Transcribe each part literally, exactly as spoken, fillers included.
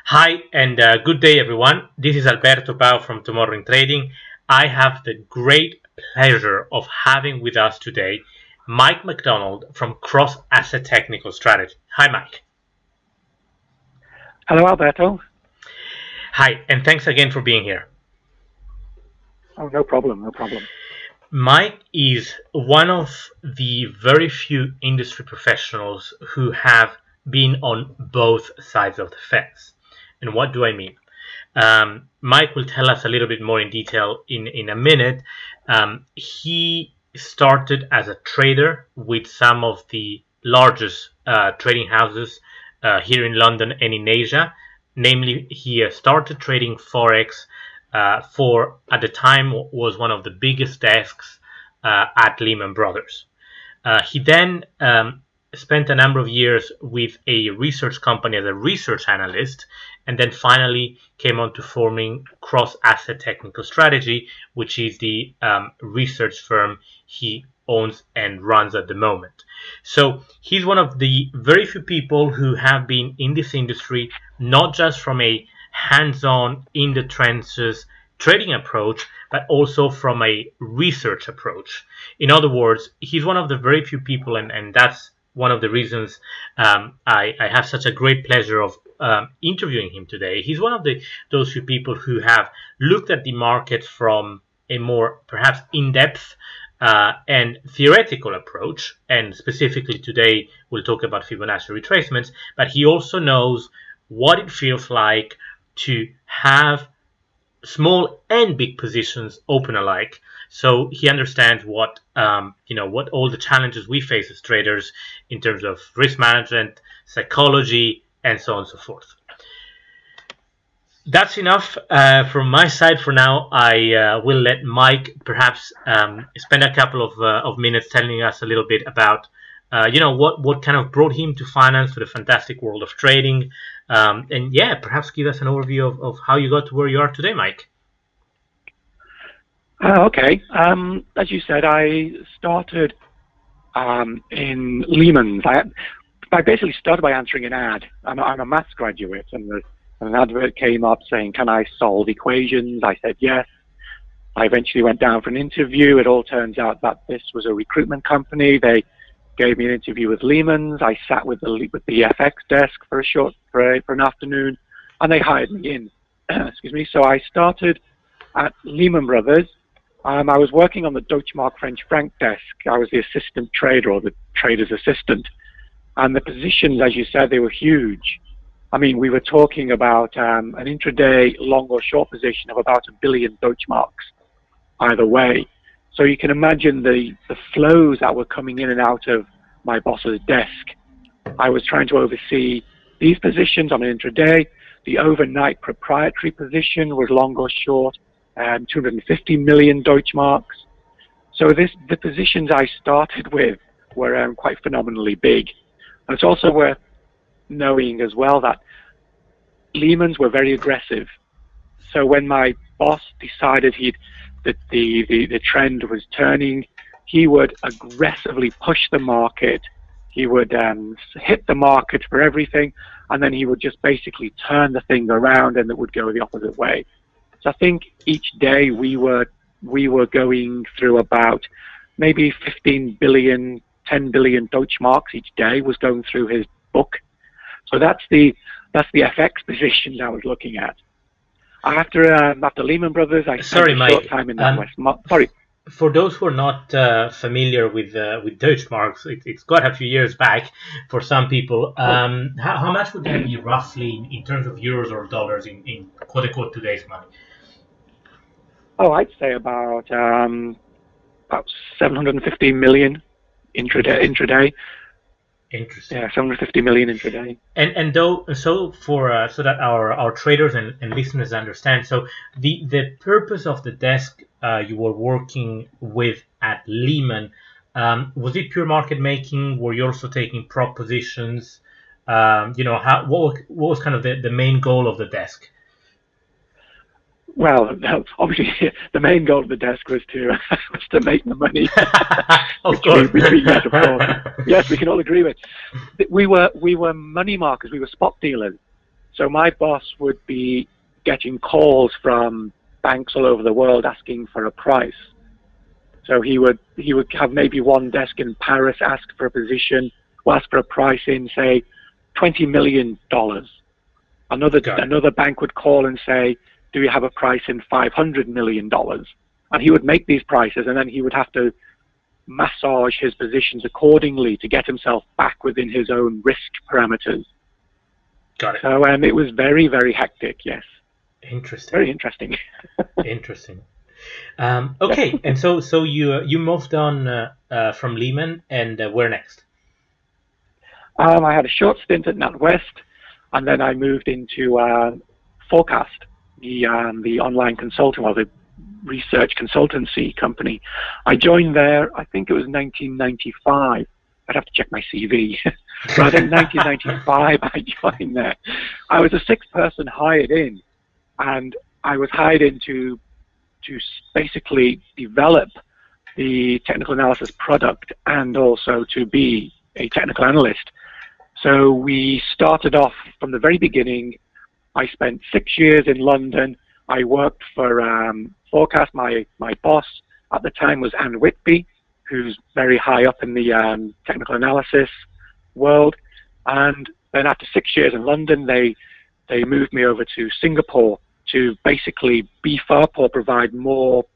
Hi and uh, good day, everyone. This is Alberto Pau from Tomorrow in Trading. I have the great pleasure of having with us today Mike McDonald from Cross Asset Technical Strategy. Hi, Mike. Hello, Alberto. Hi, and thanks again for being here. Oh, no problem, no problem. Mike is one of the very few industry professionals who have been on both sides of the fence. And what do I mean? Um, Mike will tell us a little bit more in detail in, in a minute. Um, he started as a trader with some of the largest uh, trading houses uh, here in London and in Asia. Namely, he uh, started trading Forex uh, for, at the time, was one of the biggest desks uh, at Lehman Brothers. Uh, he then um, spent a number of years with a research company as a research analyst, and then finally came on to forming Cross Asset Technical Strategy, which is the um, research firm he owns and runs at the moment. So he's one of the very few people who have been in this industry, not just from a hands-on, in the trenches trading approach, but also from a research approach. In other words, he's one of the very few people, and, and that's one of the reasons um, I, I have such a great pleasure of um, interviewing him today. He's one of the those few people who have looked at the market from a more perhaps in-depth uh, and theoretical approach, and specifically today we'll talk about Fibonacci retracements, but he also knows what it feels like to have small and big positions open alike. So he understands what um, you know what all the challenges we face as traders in terms of risk management, psychology, and so on and so forth. That's enough uh, from my side for now. I uh, will let Mike perhaps um, spend a couple of, uh, of minutes telling us a little bit about uh, you know what what kind of brought him to finance, to the fantastic world of trading, um, and yeah, perhaps give us an overview of, of how you got to where you are today, Mike. Uh, okay. Um, as you said, I started um, in Lehman's. I, I basically started by answering an ad. I'm a, I'm a maths graduate, and, the, and an advert came up saying, "Can I solve equations?" I said yes. I eventually went down for an interview. It all turns out that this was a recruitment company. They gave me an interview with Lehman's. I sat with the with the F X desk for a short for, a, for an afternoon, and they hired me in. Excuse me. So I started at Lehman Brothers. Um, I was working on the Deutschmark French franc desk. I was the assistant trader, or the trader's assistant. And the positions, as you said, they were huge. I mean, we were talking about um, an intraday long or short position of about a billion Deutschmarks either way. So you can imagine the, the flows that were coming in and out of my boss's desk. I was trying to oversee these positions on an intraday. The overnight proprietary position was long or short, um, two hundred fifty million Deutschmarks. So this, the positions I started with were um, quite phenomenally big. And it's also worth knowing as well that Lehman's were very aggressive. So when my boss decided he'd that the, the, the trend was turning, he would aggressively push the market. He would um, hit the market for everything, and then he would just basically turn the thing around, and it would go the opposite way. So I think each day we were we were going through about maybe fifteen billion, ten billion Deutschmarks each day was going through his book. So that's the that's the F X positions I was looking at. After um, after Lehman Brothers, I spent Sorry, a Mike. short time in Um, West. Sorry. For those who are not uh, familiar with uh, with Deutschmarks, it, it's quite a few years back for some people. Um, how, how much would that be roughly in, in terms of euros or dollars in, in quote unquote today's money? Oh, I'd say about um, about seven hundred fifty million intraday. Intraday. Interesting. Yeah, seven hundred fifty million intraday. And and though so for uh, so that our, our traders and, and listeners understand, so the the purpose of the desk uh, you were working with at Lehman, um, was it pure market making? Were you also taking prop positions? Um, you know, how what was, what was kind of the, the main goal of the desk? Well, obviously, the main goal of the desk was to was to make the money. Of course. We, we, yes, of course. Yes, we can all agree with. We were we were money markers. We were spot dealers. So my boss would be getting calls from banks all over the world asking for a price. So he would he would have maybe one desk in Paris ask for a position, ask for a price in, say, twenty million dollars. Another another bank would call and say, do you have a price in five hundred million dollars? And he would make these prices, and then he would have to massage his positions accordingly to get himself back within his own risk parameters. Got it. So um, it was very, very hectic, yes. Interesting. Very interesting. Interesting. Um, okay, and so so you uh, you moved on uh, uh, from Lehman, and uh, where next? Um, I had a short stint at NatWest, and then I moved into uh, Forecast, the um, the online consulting, or the research consultancy company. I joined there, I think it was nineteen ninety-five. I'd have to check my C V. But I think nineteen ninety-five I joined there. I was a sixth person hired in, and I was hired in to, to basically develop the technical analysis product and also to be a technical analyst. So we started off from the very beginning. I spent six years in London. I worked for um, Forecast. My, my boss at the time was Anne Whitby, who's very high up in the um, technical analysis world. And then after six years in London, they, they moved me over to Singapore to basically beef up or provide more,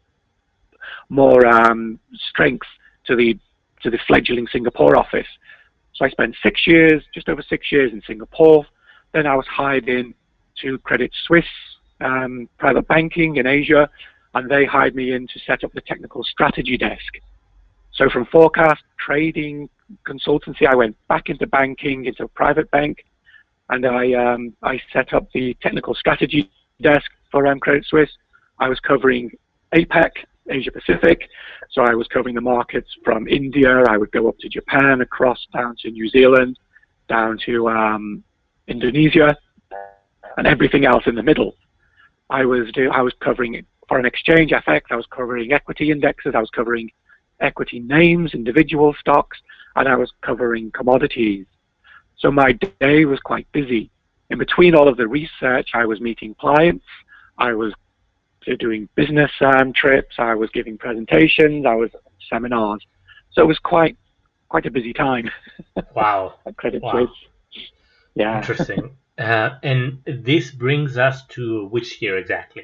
more um, strength to the, to the fledgling Singapore office. So I spent six years, just over six years in Singapore. Then I was hired in to Credit Suisse, um, private banking in Asia, and they hired me in to set up the technical strategy desk. So from forecast, trading, consultancy, I went back into banking, into a private bank, and I um, I set up the technical strategy desk for um, Credit Suisse. I was covering APAC, Asia Pacific, so I was covering the markets from India. I would go up to Japan, across down to New Zealand, down to um, Indonesia, and everything else in the middle. I was do I was covering foreign exchange, F X. I was covering equity indexes. I was covering equity names, individual stocks, and I was covering commodities. So my day was quite busy. In between all of the research, I was meeting clients. I was doing business um, trips. I was giving presentations. I was seminars. So it was quite quite a busy time. Wow. At Credit Wow. Suisse. Yeah. Interesting. Uh, and this brings us to which year exactly?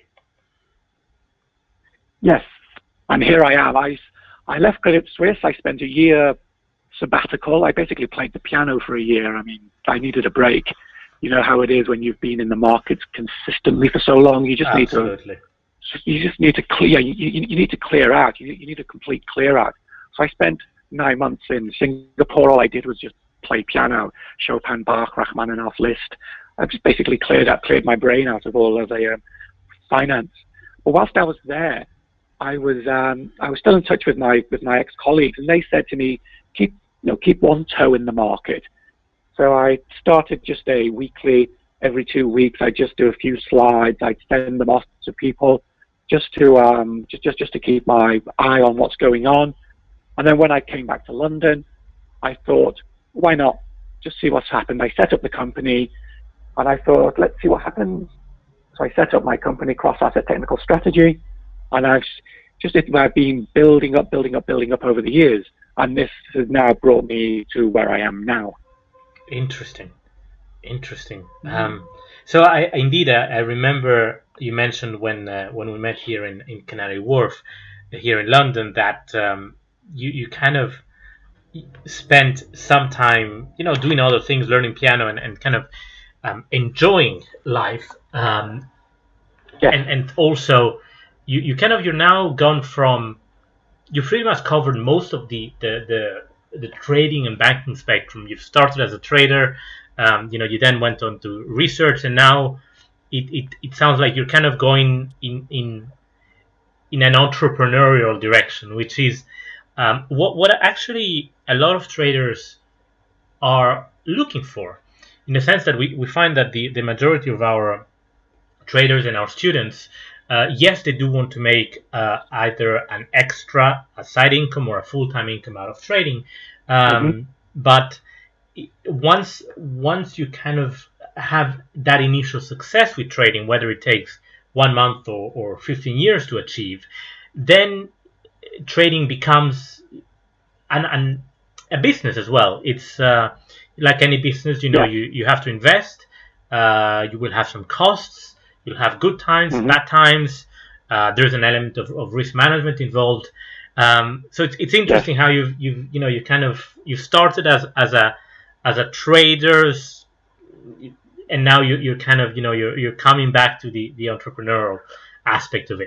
Yes. And here I am. I, I left Credit Suisse. I spent a year sabbatical. I basically played the piano for a year. I mean, I needed a break. You know how it is when you've been in the markets consistently for so long. You just Absolutely. need to, you just need to clear. You, you, you need to clear out. You, you need a complete clear out. So I spent nine months in Singapore. All I did was just play piano, Chopin, Bach, Rachmaninoff, Liszt. I just basically cleared out, cleared my brain out of all of the um, finance. But whilst I was there, I was um, I was still in touch with my with my ex-colleagues, and they said to me, keep you know keep one toe in the market. So I started just a weekly, every two weeks, I'd just do a few slides. I'd send them off to people just to um, just just just to keep my eye on what's going on. And then when I came back to London, I thought, why not just see what's happened? I set up the company, and I thought, let's see what happens. So I set up my company, Cross Asset Technical Strategy, and I've just I've been building up, building up, building up over the years, and this has now brought me to where I am now. Interesting, interesting. Mm-hmm. Um, so I indeed I, I remember you mentioned when uh, when we met here in, in Canary Wharf, here in London, that um, you you kind of spent some time, you know, doing other things, learning piano, and, and kind of um, enjoying life. Um, yes. And and also, you, you kind of you're now gone from, you pretty much covered most of the the, the the trading and banking spectrum. You've started as a trader, um, you know, you then went on to research, and now it, it, it sounds like you're kind of going in in in an entrepreneurial direction, which is um, what what actually a lot of traders are looking for, in the sense that we, we find that the, the majority of our traders and our students, uh, yes, they do want to make uh, either an extra, a side income, or a full-time income out of trading. Um, mm-hmm. But once once you kind of have that initial success with trading, whether it takes one month or, or fifteen years to achieve, then trading becomes an, an a business as well. It's uh, like any business, you know, Yeah. you, you have to invest. Uh, you will have some costs. You'll have good times, Mhm. bad times. Uh, there's an element of, of risk management involved. Um, so it's, it's interesting Yes. how you've you you know you kind of you started as as a as a traders, and now you you're kind of you know you're you're coming back to the the entrepreneurial aspect of it.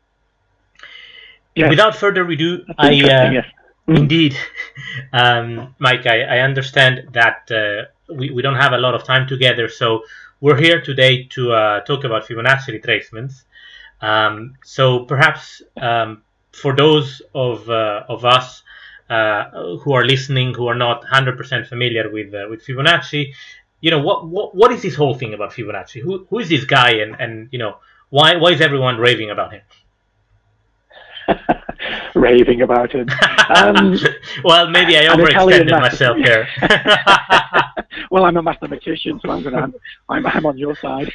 Yes. Without further ado, That's I interesting. uh, Yes. Mhm. indeed, um, Mike, I, I understand that uh, we, we don't have a lot of time together, so we're here today to uh, talk about Fibonacci retracements. Um, so perhaps um, for those of uh, of us uh, who are listening who are not one hundred percent familiar with uh, with Fibonacci, you know what, what what is this whole thing about Fibonacci? Who who is this guy, and, and you know why why is everyone raving about him? Raving about him. Um, Well, maybe I an Italian overextended math- myself there. Well, I'm a mathematician, so I'm going to. I'm, I'm on your side.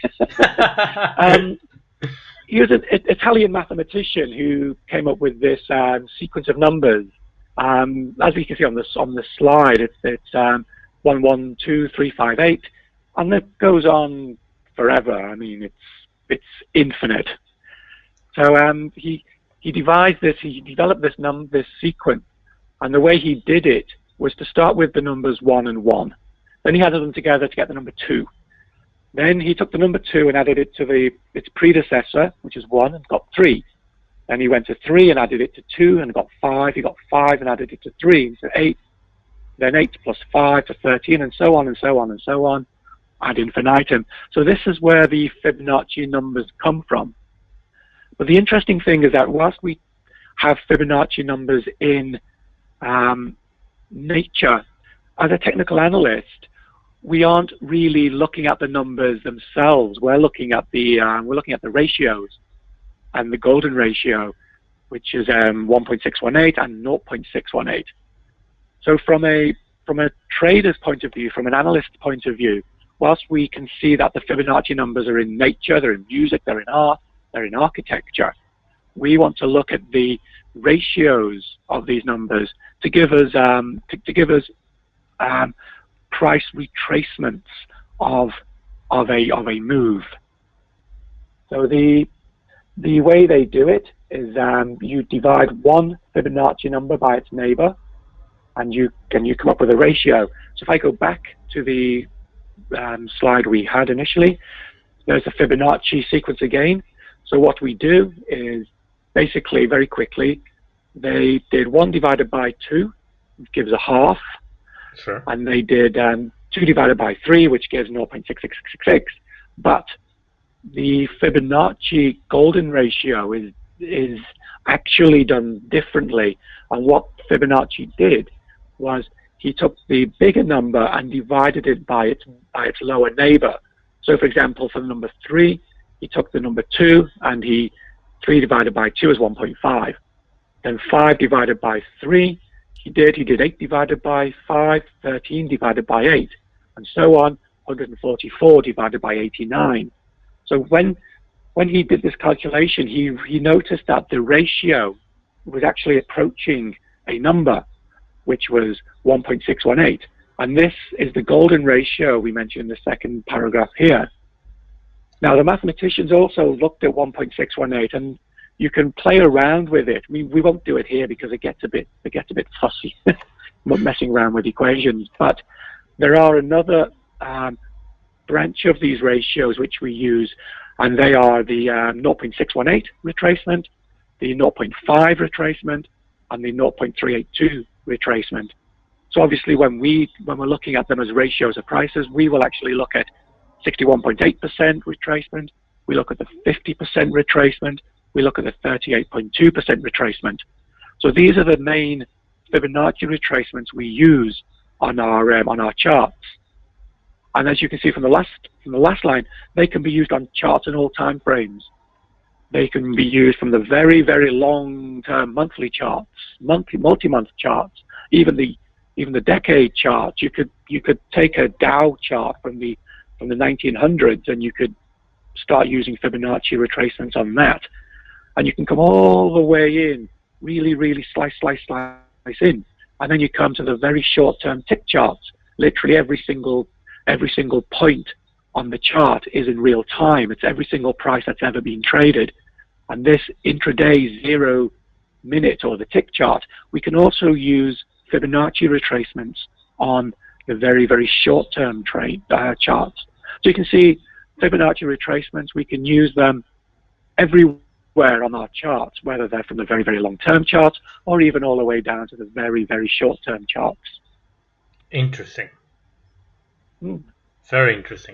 um, he was an I- Italian mathematician who came up with this um, sequence of numbers. Um, as we can see on this on the slide, it's it's um, one one two three five eight, and it goes on forever. I mean, it's it's infinite. So um, he he devised this. He developed this num this sequence, and the way he did it was to start with the numbers one and one. Then he added them together to get the number two. Then he took the number two and added it to the its predecessor, which is one, and got three. Then he went to three and added it to two and got five. He got five and added it to three, so eight. Then eight plus five to thirteen, and so on and so on and so on, ad infinitum. So this is where the Fibonacci numbers come from. But the interesting thing is that whilst we have Fibonacci numbers in um, nature, as a technical analyst, we aren't really looking at the numbers themselves. We're looking at the uh, we're looking at the ratios, and the golden ratio, which is um, one point six one eight and zero point six one eight. So from a from a trader's point of view, from an analyst's point of view, whilst we can see that the Fibonacci numbers are in nature, they're in music, they're in art, they're in architecture, we want to look at the ratios of these numbers to give us um, to, to give us um, price retracements of of a of a move. So the the way they do it is um, you divide one Fibonacci number by its neighbor, and you can you come up with a ratio. So if I go back to the um, slide we had initially, there's a Fibonacci sequence again. So what we do is basically very quickly, they did one divided by two, which gives a half. Sure. And they did um, two divided by three, which gives zero point six six six six. But the Fibonacci golden ratio is is actually done differently. And what Fibonacci did was he took the bigger number and divided it by its by its lower neighbor. So, for example, for the number three, he took the number two, and he three divided by two is one point five. Then five divided by three. He did, he did eight divided by five, thirteen divided by eight, and so on, one hundred forty-four divided by eighty-nine. So when when he did this calculation, he, he noticed that the ratio was actually approaching a number, which was one point six one eight. And this is the golden ratio we mentioned in the second paragraph here. Now, the mathematicians also looked at one point six one eight, and you can play around with it. We, we won't do it here because it gets a bit it gets a bit fussy, messing around with equations. But there are another um, branch of these ratios which we use, and they are the um, zero point six one eight retracement, the zero point five retracement, and the zero point three eight two retracement. So obviously, when we when we're looking at them as ratios of prices, we will actually look at sixty-one point eight percent retracement. We look at the fifty percent retracement. We look at the thirty-eight point two percent retracement. So these are the main Fibonacci retracements we use on our um, on our charts. And as you can see from the last from the last line, they can be used on charts in all time frames. They can be used from the very very long-term monthly charts, monthly multi-month charts, even the even the decade charts. You could you could take a Dow chart from the from the nineteen hundreds, and you could start using Fibonacci retracements on that. And you can come all the way in, really, really slice, slice, slice in. And then you come to the very short-term tick charts. Literally every single, every single point on the chart is in real time. It's every single price that's ever been traded. And this intraday zero minute, or the tick chart, we can also use Fibonacci retracements on the very, very short-term trade uh, charts. So you can see Fibonacci retracements, we can use them everywhere on our charts, whether they're from the very, very long-term charts or even all the way down to the very, very short-term charts. Interesting. Mm. Very interesting.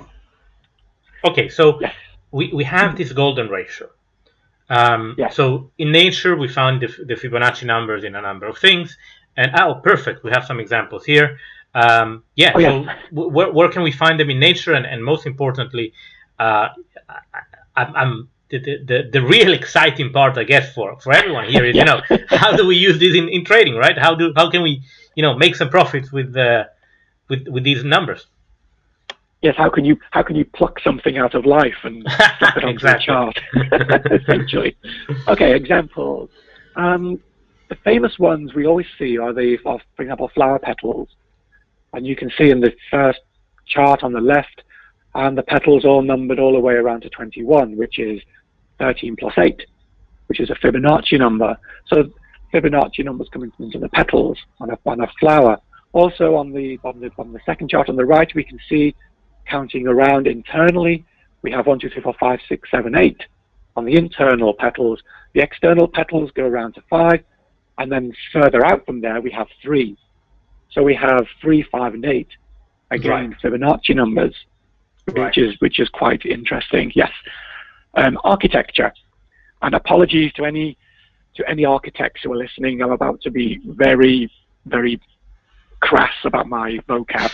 Okay, so yes. we, we have this golden ratio. Um, yes. So in nature, we found the, the Fibonacci numbers in a number of things. And oh, perfect. We have some examples here. Um, yeah, oh, so yes. where, where can we find them in nature? And, and most importantly, uh, I, I'm the, the the real exciting part, I guess, for, for everyone here is, yeah. you know, how do we use this in, in trading, right? How do how can we, you know, make some profits with uh, with with these numbers? Yes, how can you how can you pluck something out of life and drop it onto exactly. a chart? Essentially. Okay, examples. Um, the famous ones we always see are the, for example, flower petals. And you can see in the first chart on the left, and the petals all numbered all the way around to twenty-one, which is thirteen plus eight, which is a Fibonacci number. So Fibonacci numbers coming into the petals on a, on a flower. Also on the, on the on the second chart on the right, we can see, counting around internally, we have one, two, three, four, five, six, seven, eight on the internal petals. The external petals go around to five, and then further out from there we have three. So we have three, five, and eight. Again, right. Fibonacci numbers, which right. is which is quite interesting. Yes, um, architecture. And apologies to any to any architects who are listening. I'm about to be very, very crass about my vocab.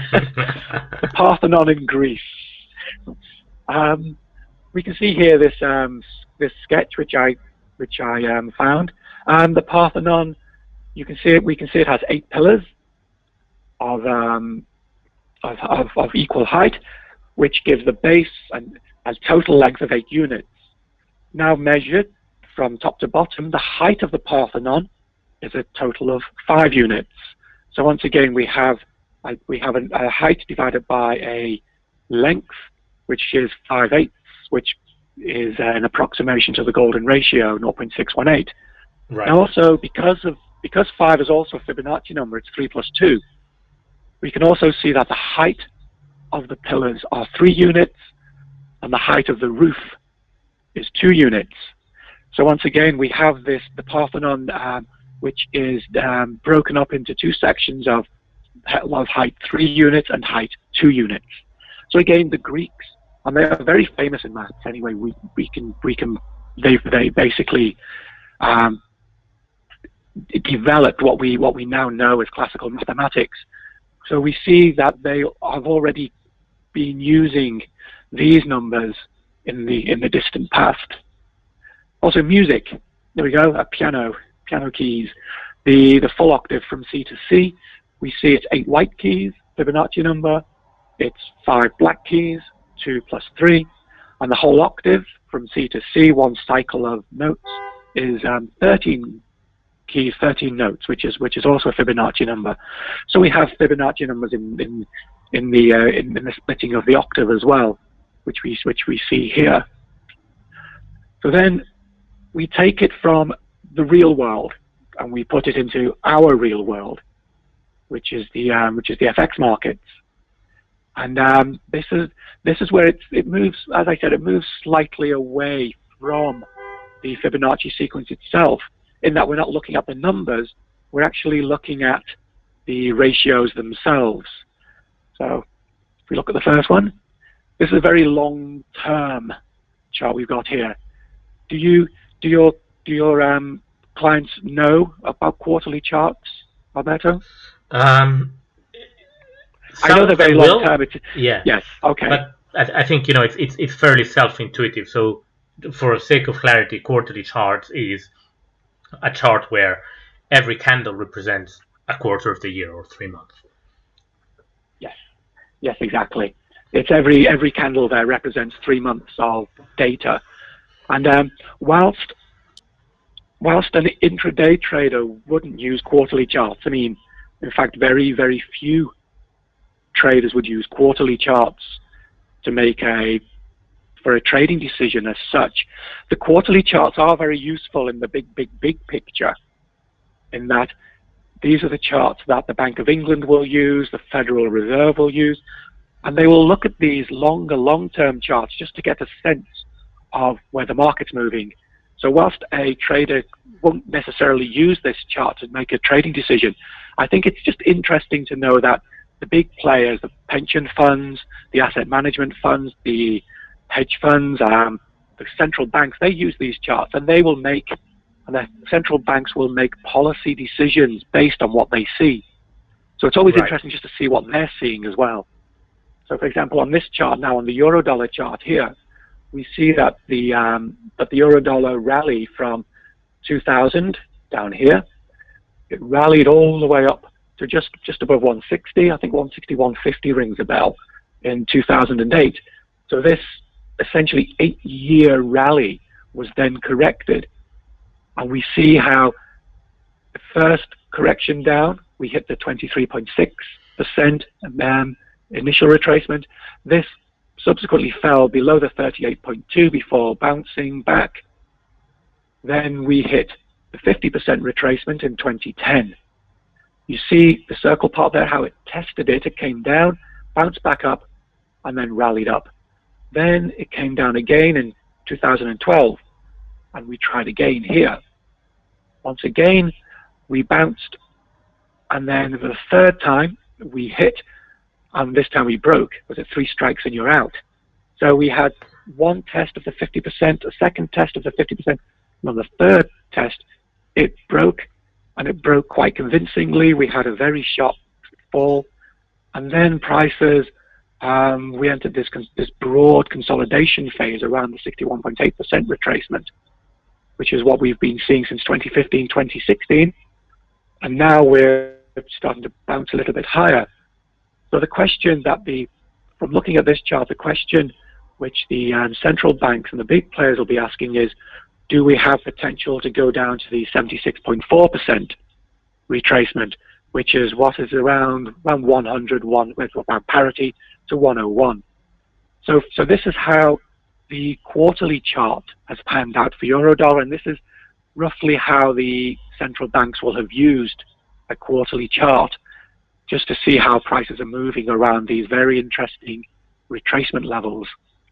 The Parthenon in Greece. Um, we can see here this um, this sketch which I which I um, found, and the Parthenon. You can see it. We can see it has eight pillars of um, of, of, of equal height, which gives the base and a total length of eight units. Now measured from top to bottom, the height of the Parthenon is a total of five units. So once again, we have a, we have a, a height divided by a length, which is five eighths, which is an approximation to the golden ratio, zero point six one eight. Right. Now also, because of because five is also a Fibonacci number, it's three plus two. We can also see that the height of the pillars are three units, and the height of the roof is two units. So once again, we have this the Parthenon, um, which is um, broken up into two sections of, of height three units and height two units. So again, the Greeks, and they are very famous in maths anyway. We we can we can they they basically um, developed what we what we now know as classical mathematics. So we see that they have already been using these numbers in the in the distant past. Also music. There we go. A piano, piano keys. The the full octave from C to C. We see it's eight white keys, Fibonacci number. It's five black keys, two plus three, and the whole octave from C to C, one cycle of notes, is um, thirteen keys, thirteen notes, which is which is also a Fibonacci number. So we have Fibonacci numbers in in in the uh, in, in the splitting of the octave as well, which we which we see here. So then we take it from the real world and we put it into our real world, which is the um, which is the F X markets. And um, this is this is where it it moves. As I said, it moves slightly away from the Fibonacci sequence itself, in that we're not looking at the numbers, we're actually looking at the ratios themselves. So if we look at the first one, this is a very long-term chart we've got here. Do you do your do your um, clients know about quarterly charts, Alberto? Um, I know they're very long-term. Yeah. Yes. Okay. But I, I think you know it's it's it's fairly self-intuitive. So for the sake of clarity, quarterly charts is a chart where every candle represents a quarter of the year or three months. Yes, yes, exactly, It's every every candle there represents three months of data, and um, whilst whilst an intraday trader wouldn't use quarterly charts, I mean, in fact, very very few traders would use quarterly charts to make a for a trading decision as such. The quarterly charts are very useful in the big big big picture, in that these are the charts that the Bank of England will use, the Federal Reserve will use, and they will look at these longer, long-term charts just to get a sense of where the market's moving. So whilst a trader won't necessarily use this chart to make a trading decision, I think it's just interesting to know that the big players, the pension funds, the asset management funds, the hedge funds, um, the central banks, they use these charts, and they will make and the central banks will make policy decisions based on what they see. So it's always right. interesting just to see what they're seeing as well. So, for example, on this chart now, on the euro-dollar chart here, we see that the um, that the euro-dollar rally from two thousand down here, it rallied all the way up to just just above one sixty. I think one sixty, one fifty rings a bell in two thousand eight. So this essentially eight-year rally was then corrected. And we see how the first correction down, we hit the twenty-three point six percent um, initial retracement. This subsequently fell below the thirty-eight point two before bouncing back. Then we hit the fifty percent retracement in twenty ten. You see the circle part there, how it tested it. It came down, bounced back up, and then rallied up. Then it came down again in two thousand twelve. And we tried again here. Once again, we bounced, and then for the third time, we hit, and this time we broke. Was it three strikes and you're out? So we had one test of the fifty percent, a second test of the fifty percent, and on the third test, it broke, and it broke quite convincingly. We had a very sharp fall, and then prices, um, we entered this, this broad consolidation phase around the sixty-one point eight percent retracement, which is what we've been seeing since twenty fifteen, twenty sixteen, and now we're starting to bounce a little bit higher. So the question that the, from looking at this chart, the question which the um, central banks and the big players will be asking is, do we have potential to go down to the seventy-six point four percent retracement, which is what is around, around one hundred, one, about parity to one oh one. So, so this is how the quarterly chart has panned out for Eurodollar, and this is roughly how the central banks will have used a quarterly chart, just to see how prices are moving around these very interesting retracement levels.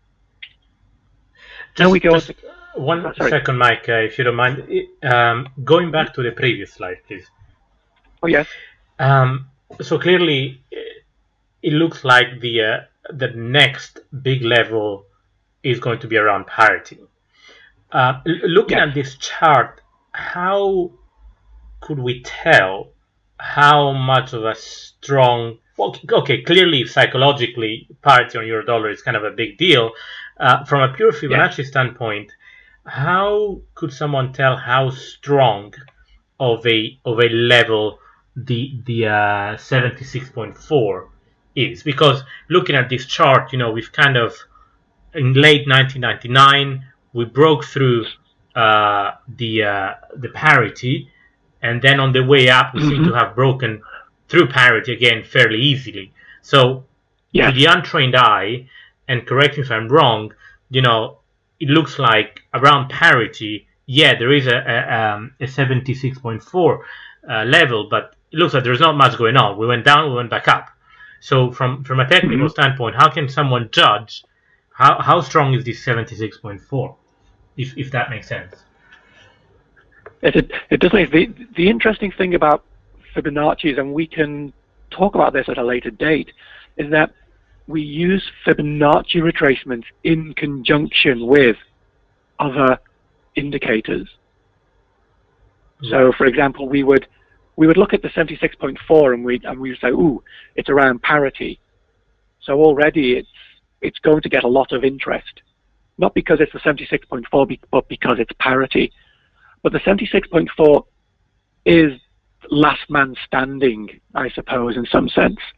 Just, we go just to, one oh, second, Mike, uh, if you don't mind. Um, going back to the previous slide, please. Oh, yes. Um, so clearly, it looks like the uh, the next big level is going to be around parity. Uh, looking yes. at this chart, how could we tell how much of a strong... Well, okay, clearly, psychologically, parity on euro dollar is kind of a big deal. Uh, from a pure Fibonacci yes. standpoint, how could someone tell how strong of a of a level the the uh, seventy-six point four is? Because looking at this chart, you know, we've kind of in late nineteen ninety-nine, we broke through uh, the uh, the parity, and then on the way up, we mm-hmm. seem to have broken through parity again fairly easily. So, yeah. to the untrained eye, and correct me if I'm wrong, you know, it looks like around parity, yeah, there is a a, um, a seventy-six point four uh, level, but it looks like there's not much going on. We went down, we went back up. So, from from a technical mm-hmm. standpoint, how can someone judge How how strong is this seventy-six point four, if if that makes sense? It it, it does make the the interesting thing about Fibonacci's, and we can talk about this at a later date, is that we use Fibonacci retracements in conjunction with other indicators. Right. So, for example, we would we would look at the seventy-six point four and we and we would say, ooh, it's around parity. So already it's it's going to get a lot of interest, not because it's the seventy-six point four, but because it's parity. But the seventy-six point four is last man standing, I suppose, in some sense.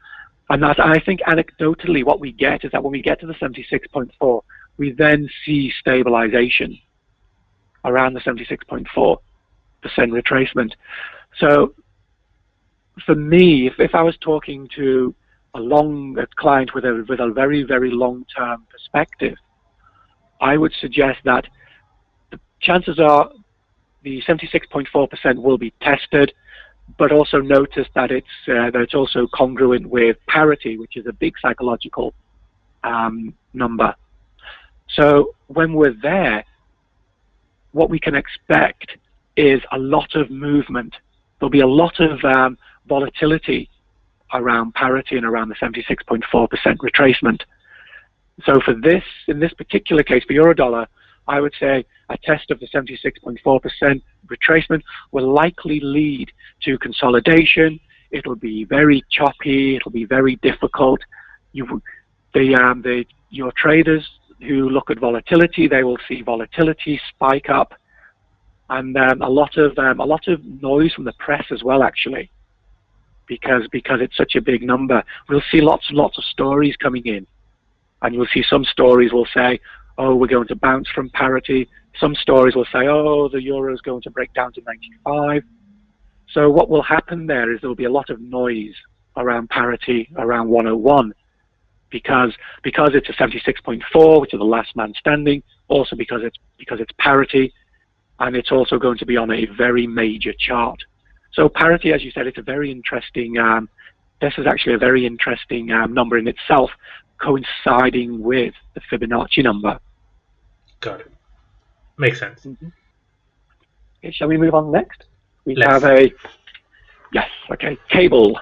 And that, I think anecdotally what we get is that when we get to the seventy-six point four, we then see stabilization around the seventy-six point four percent retracement. So for me, if, if I was talking to a long a client with a, with a very, very long-term perspective, I would suggest that the chances are the seventy-six point four percent will be tested, but also notice that it's uh, that it's also congruent with parity, which is a big psychological um, number. So when we're there, what we can expect is a lot of movement. There'll be a lot of um, volatility around parity and around the seventy-six point four percent retracement. So for this, in this particular case, for Eurodollar, I would say a test of the seventy-six point four percent retracement will likely lead to consolidation. It'll be very choppy. It'll be very difficult. You, the, um, the, your traders who look at volatility, they will see volatility spike up, and um, a lot of um, a lot of noise from the press as well, actually, because because it's such a big number. We'll see lots and lots of stories coming in, and you'll see some stories will say, oh, we're going to bounce from parity. Some stories will say, oh, the euro is going to break down to ninety-five. So what will happen there is there will be a lot of noise around parity, around one oh one, because because it's a seventy-six point four, which is the last man standing, also because it's because it's parity, and it's also going to be on a very major chart. So parity, as you said, it's a very interesting, um, this is actually a very interesting um, number in itself, coinciding with the Fibonacci number. Got it. Makes sense. Mm-hmm. Okay, shall we move on next? We Let's. have a, yes, okay, cable.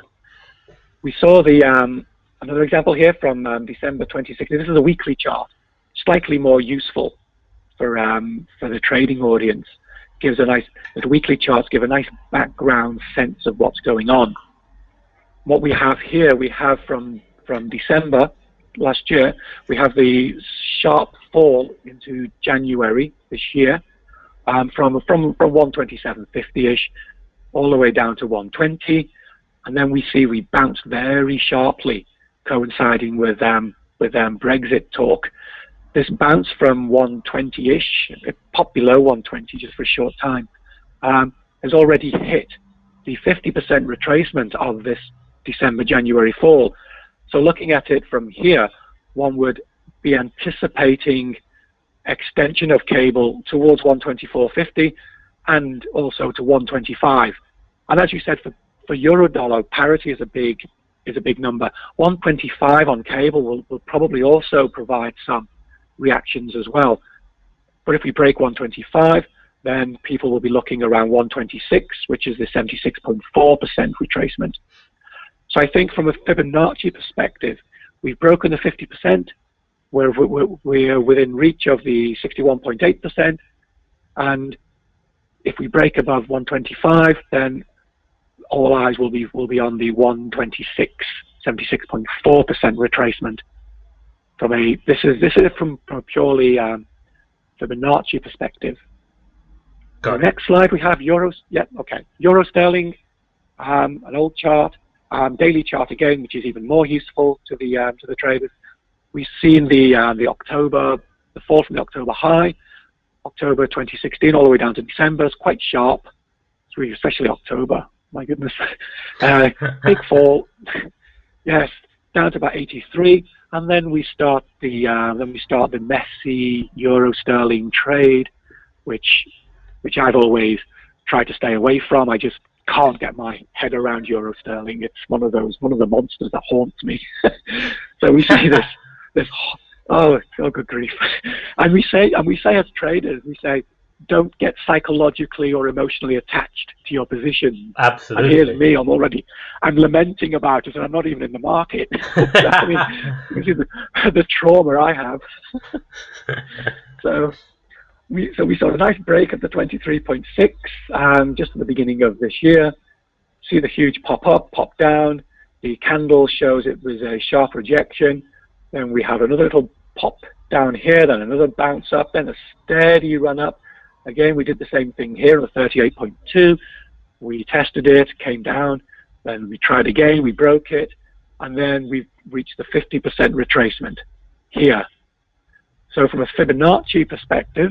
We saw the, um, another example here from um, December twenty sixteen. This is a weekly chart, slightly more useful for, um, for the trading audience. Gives a nice, the weekly charts give a nice background sense of what's going on. What we have here, we have from, from December last year, we have the sharp fall into January this year, um, from from from one twenty-seven fifty-ish all the way down to one twenty, and then we see we bounce very sharply, coinciding with um, with um, Brexit talk. This bounce from one twenty-ish, it popped below one twenty just for a short time, um, has already hit the fifty percent retracement of this December January fall. So looking at it from here, one would be anticipating extension of cable towards one twenty-four fifty and also to one twenty-five. And as you said, for, for Eurodollar, parity is a big is a big number. one twenty-five on cable will, will probably also provide some reactions as well. But if we break one twenty-five, then people will be looking around one twenty-six, which is the seventy-six point four percent retracement. So I think from a Fibonacci perspective, we've broken the fifty percent. We're, we're, we're within reach of the sixty-one point eight percent. And if we break above one twenty-five, then all eyes will be will be on the one twenty-six, seventy-six point four percent retracement. From a this is this is from, from a purely um, Fibonacci perspective. Got the next slide we have euros. Yeah, okay. Euro sterling, um, an old chart. Um, daily chart again, which is even more useful to the uh, to the traders. We've seen the uh, the October, the fall from the October high, October twenty sixteen, all the way down to December. It's quite sharp, it's really, especially October. My goodness, uh, big fall. Yes, down to about eighty-three, and then we start the uh, then we start the messy euro sterling trade, which which I've always tried to stay away from. I just can't get my head around euro sterling. It's one of those one of the monsters that haunts me. So we see this this oh oh good grief. And we say and we say as traders, we say don't get psychologically or emotionally attached to your position. Absolutely. And here's me, I'm already I'm lamenting about it and I'm not even in the market. I mean, this is the, the trauma I have. So We, so we saw a nice break at the twenty-three point six um, just at the beginning of this year. See the huge pop up, pop down. The candle shows it was a sharp rejection. Then we have another little pop down here, then another bounce up, then a steady run up. Again, we did the same thing here on the thirty-eight point two. We tested it, came down, then we tried again, we broke it, and then we've reached the fifty percent retracement here. So from a Fibonacci perspective,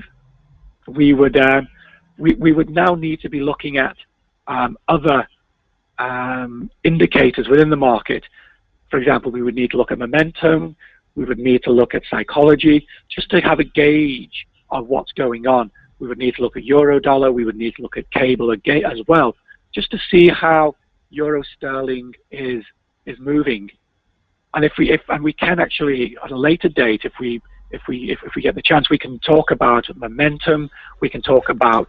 we would um, we, we would now need to be looking at um, other um, indicators within the market. For example, we would need to look at momentum, we would need to look at psychology, just to have a gauge of what's going on. We would need to look at euro dollar, we would need to look at cable as well, just to see how euro sterling is is moving. And if we if and we can actually at a later date, if we if we if, if we get the chance, we can talk about momentum, we can talk about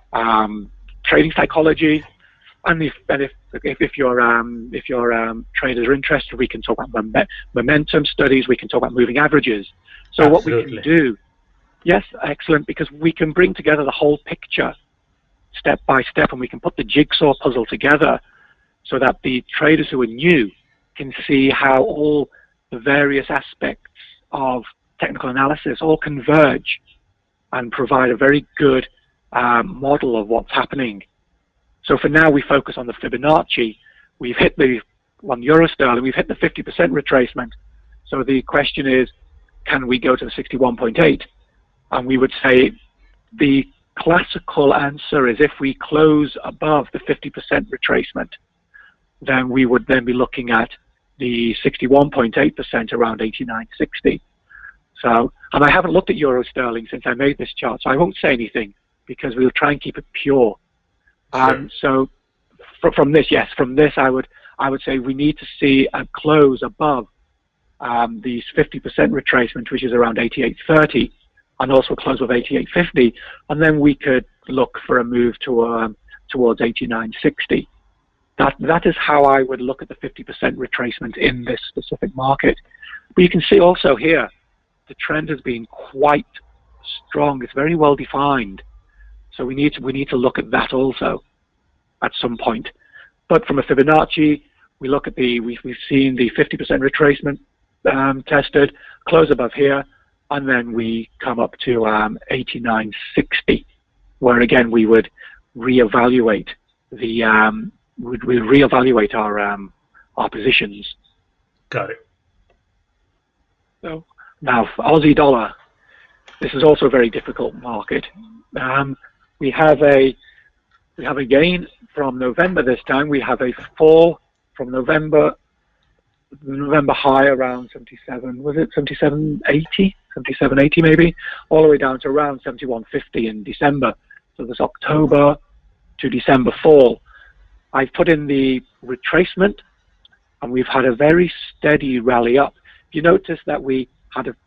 um, trading psychology, and if and if if, if your um, if your um, traders are interested, we can talk about mom momentum studies, we can talk about moving averages. So Absolutely. What we can do, yes, excellent, because we can bring together the whole picture step by step, and we can put the jigsaw puzzle together so that the traders who are new can see how all the various aspects of technical analysis all converge and provide a very good um, model of what's happening. So for now, we focus on the Fibonacci. We've hit the, on euro sterling, we've hit the fifty percent retracement. So the question is, can we go to the sixty-one point eight? And we would say the classical answer is if we close above the fifty percent retracement, then we would then be looking at the sixty-one point eight percent around eighty-nine sixty. So, and I haven't looked at euro sterling since I made this chart, so I won't say anything because we'll try and keep it pure. Sure. Um, so fr from this, yes, from this I would I would say we need to see a close above um, these fifty percent retracement, which is around eighty-eight thirty, and also a close of eighty-eight fifty, and then we could look for a move to um, towards eighty-nine sixty. That that is how I would look at the fifty percent retracement in this specific market. But you can see also here the trend has been quite strong. It's very well defined. So we need to we need to look at that also at some point. But from a Fibonacci, we look at the we've we've seen the fifty percent retracement um, tested, close above here, and then we come up to um, eighty-nine sixty, where again we would reevaluate the um, would we reevaluate our um, our positions. Got it. So now for Aussie dollar, this is also a very difficult market. Um, we have a we have a gain from November this time. We have a fall from November November high around seventy-seven. Was it seventy-seven eighty? seventy-seven eighty maybe, all the way down to around seventy-one fifty in December. So this October to December fall. I've put in the retracement, and we've had a very steady rally up. If you notice that we had a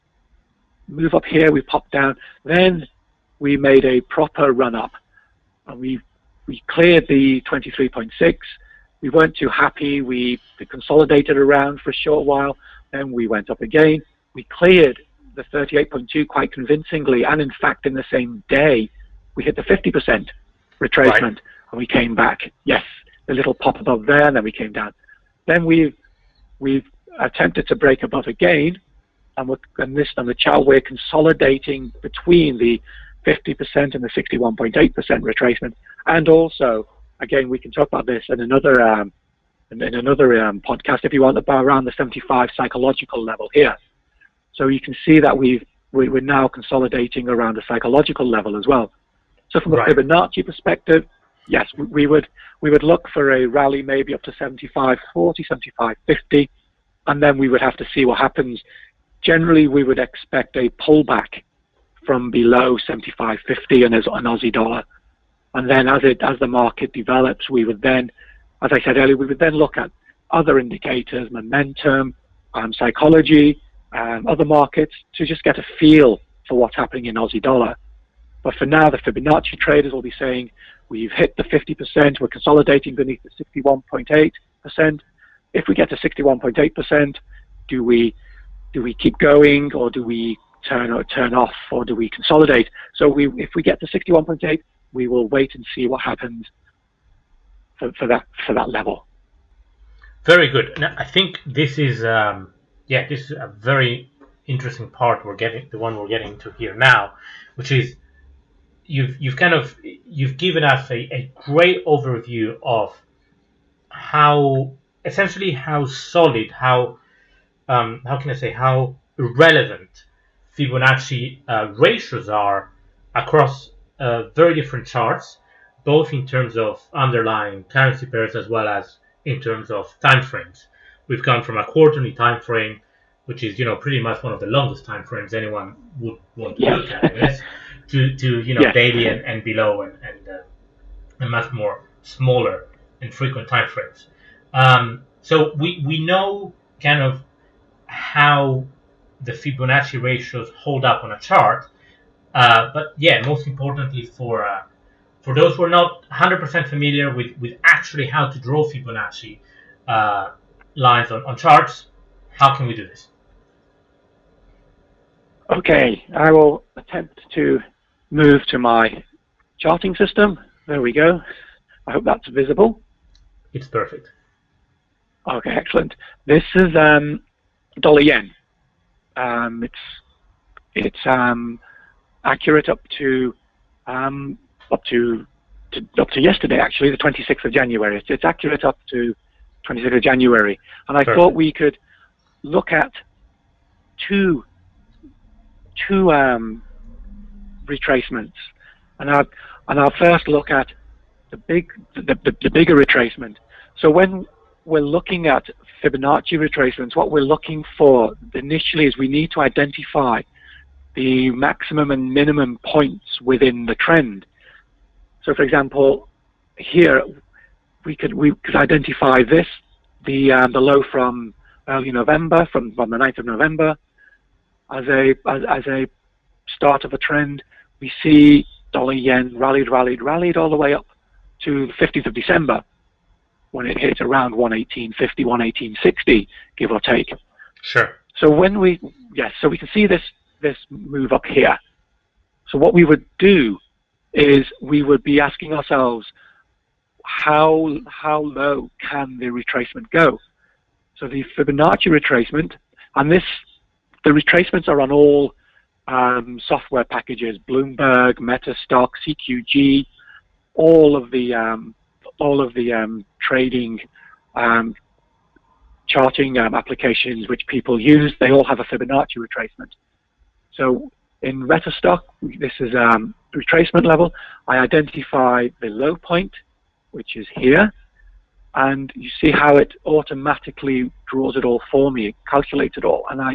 move up here, we popped down, then we made a proper run up, and we we cleared the twenty-three point six. We weren't too happy. We consolidated around for a short while, then we went up again. We cleared the thirty-eight point two quite convincingly, and in fact, in the same day, we hit the fifty percent retracement, right. And we came back. Yes, the little pop above there, and then we came down. Then we've we've attempted to break above again, and we're, and this on the chart we're consolidating between the fifty percent and the sixty-one point eight percent retracement, and also again we can talk about this in another um, in, in another um, podcast if you want, about around the seventy-five psychological level here. So you can see that we've we, we're now consolidating around a psychological level as well. So from a right. Fibonacci perspective, yes, we, we would we would look for a rally maybe up to seventy-five forty, seventy-five fifty, and then we would have to see what happens. Generally, we would expect a pullback from below seventy-five fifty and as an Aussie dollar, and then as it as the market develops, we would then, as I said earlier, we would then look at other indicators, momentum, um, psychology, um, other markets to just get a feel for what's happening in Aussie dollar. But for now, the Fibonacci traders will be saying we've hit the fifty percent, we're consolidating beneath the sixty-one point eight percent. If we get to sixty-one point eight percent, do we do we keep going, or do we turn or turn off, or do we consolidate? So we, if we get to sixty-one point eight, we will wait and see what happens for, for that for that level. Very good. Now, I think this is um, yeah, this is a very interesting part we're getting, the one we're getting to here now, which is you've you've kind of you've given us a, a great overview of how essentially how solid, how um, how can I say, how relevant Fibonacci uh, ratios are across uh, very different charts, both in terms of underlying currency pairs as well as in terms of time frames. We've gone from a quarterly time frame, which is you know pretty much one of the longest time frames anyone would want to Yes. look at, I guess, to to you know Yes. daily and, and below and and, uh, and much more smaller and frequent time frames. Um, so we we know kind of how the Fibonacci ratios hold up on a chart. Uh, but yeah, most importantly for uh, for those who are not one hundred percent familiar with, with actually how to draw Fibonacci uh, lines on, on charts, how can we do this? Okay, I will attempt to move to my charting system. There we go. I hope that's visible. It's perfect. Okay, excellent. This is um, dollar yen. Um, it's it's um, accurate up to um, up to, to up to yesterday, actually, the twenty-sixth of January. It's, it's accurate up to twenty-sixth of January, and I Perfect. thought we could look at two two um, retracements, and I'll and I'll first look at the big the, the, the bigger retracement. So when we're looking at Fibonacci retracements, what we're looking for initially is we need to identify the maximum and minimum points within the trend. So for example, here we could we could identify this, the um, the low from early November, from, from the ninth of November, as a as, as a start of a trend. We see dollar yen rallied, rallied, rallied all the way up to the fifteenth of December, when it hit around one eighteen fifty, one eighteen sixty, give or take. Sure. So when we, yes, so we can see this this move up here. So what we would do is we would be asking ourselves, how how low can the retracement go? So the Fibonacci retracement, and this, the retracements are on all um, software packages, Bloomberg, Metastock, C Q G, all of the um, all of the um, trading um, charting um, applications which people use. They all have a Fibonacci retracement. So in Metastock, this is um, retracement level. I identify the low point, which is here, and you see how it automatically draws it all for me. It calculates it all, and I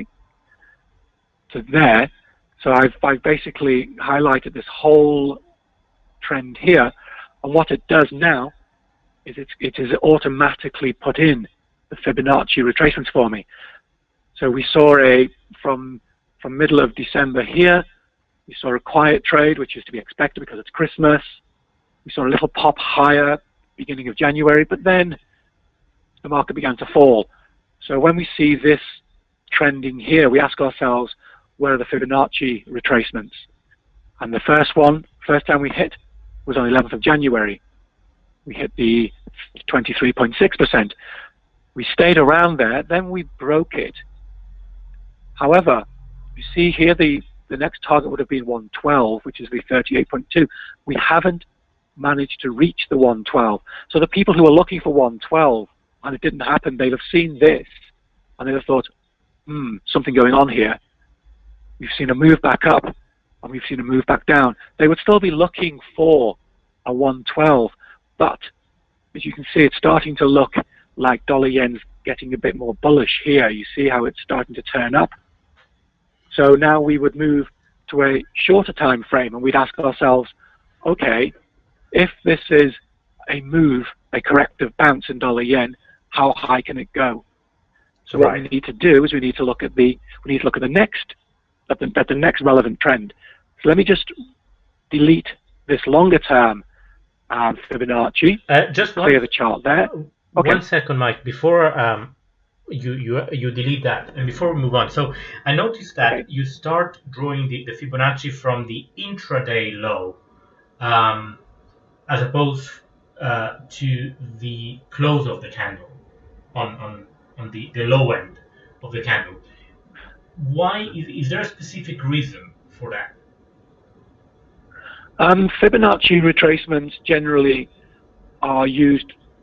to there. So I've, I've basically highlighted this whole trend here, and what it does now is it's, it is automatically put in the Fibonacci retracements for me. So we saw a from from middle of December here, we saw a quiet trade, which is to be expected because it's Christmas. We saw a little pop higher beginning of January, but then the market began to fall. So when we see this trending here, we ask ourselves, where are the Fibonacci retracements? And the first one, first time we hit, was on the eleventh of January. We hit the twenty-three point six percent. We stayed around there, then we broke it. However, you see here the, the next target would have been one twelve, which is the thirty-eight point two. We haven't managed to reach the one twelve. So the people who are looking for one twelve, and it didn't happen, they'll have seen this, and they'll have thought, hmm, something going on here. We've seen a move back up, and we've seen a move back down. They would still be looking for a one twelve, but as you can see, it's starting to look like dollar yen's getting a bit more bullish here. You see how it's starting to turn up. So now we would move to a shorter time frame, and we'd ask ourselves, okay, if this is a move, a corrective bounce in dollar yen, how high can it go? So what Right. we need to do is we need to look at the we need to look at the next at the, at the next relevant trend. So let me just delete this longer term um, Fibonacci. Uh, just Clear one, the chart there. Okay. one second, Mike, before um, you, you you delete that, and before we move on. So I noticed that Okay. you start drawing the, the Fibonacci from the intraday low, um, as opposed uh, to the close of the candle on on, on the, the low end of the candle. Why is, is there a specific reason for that? Um, Fibonacci retracements generally are used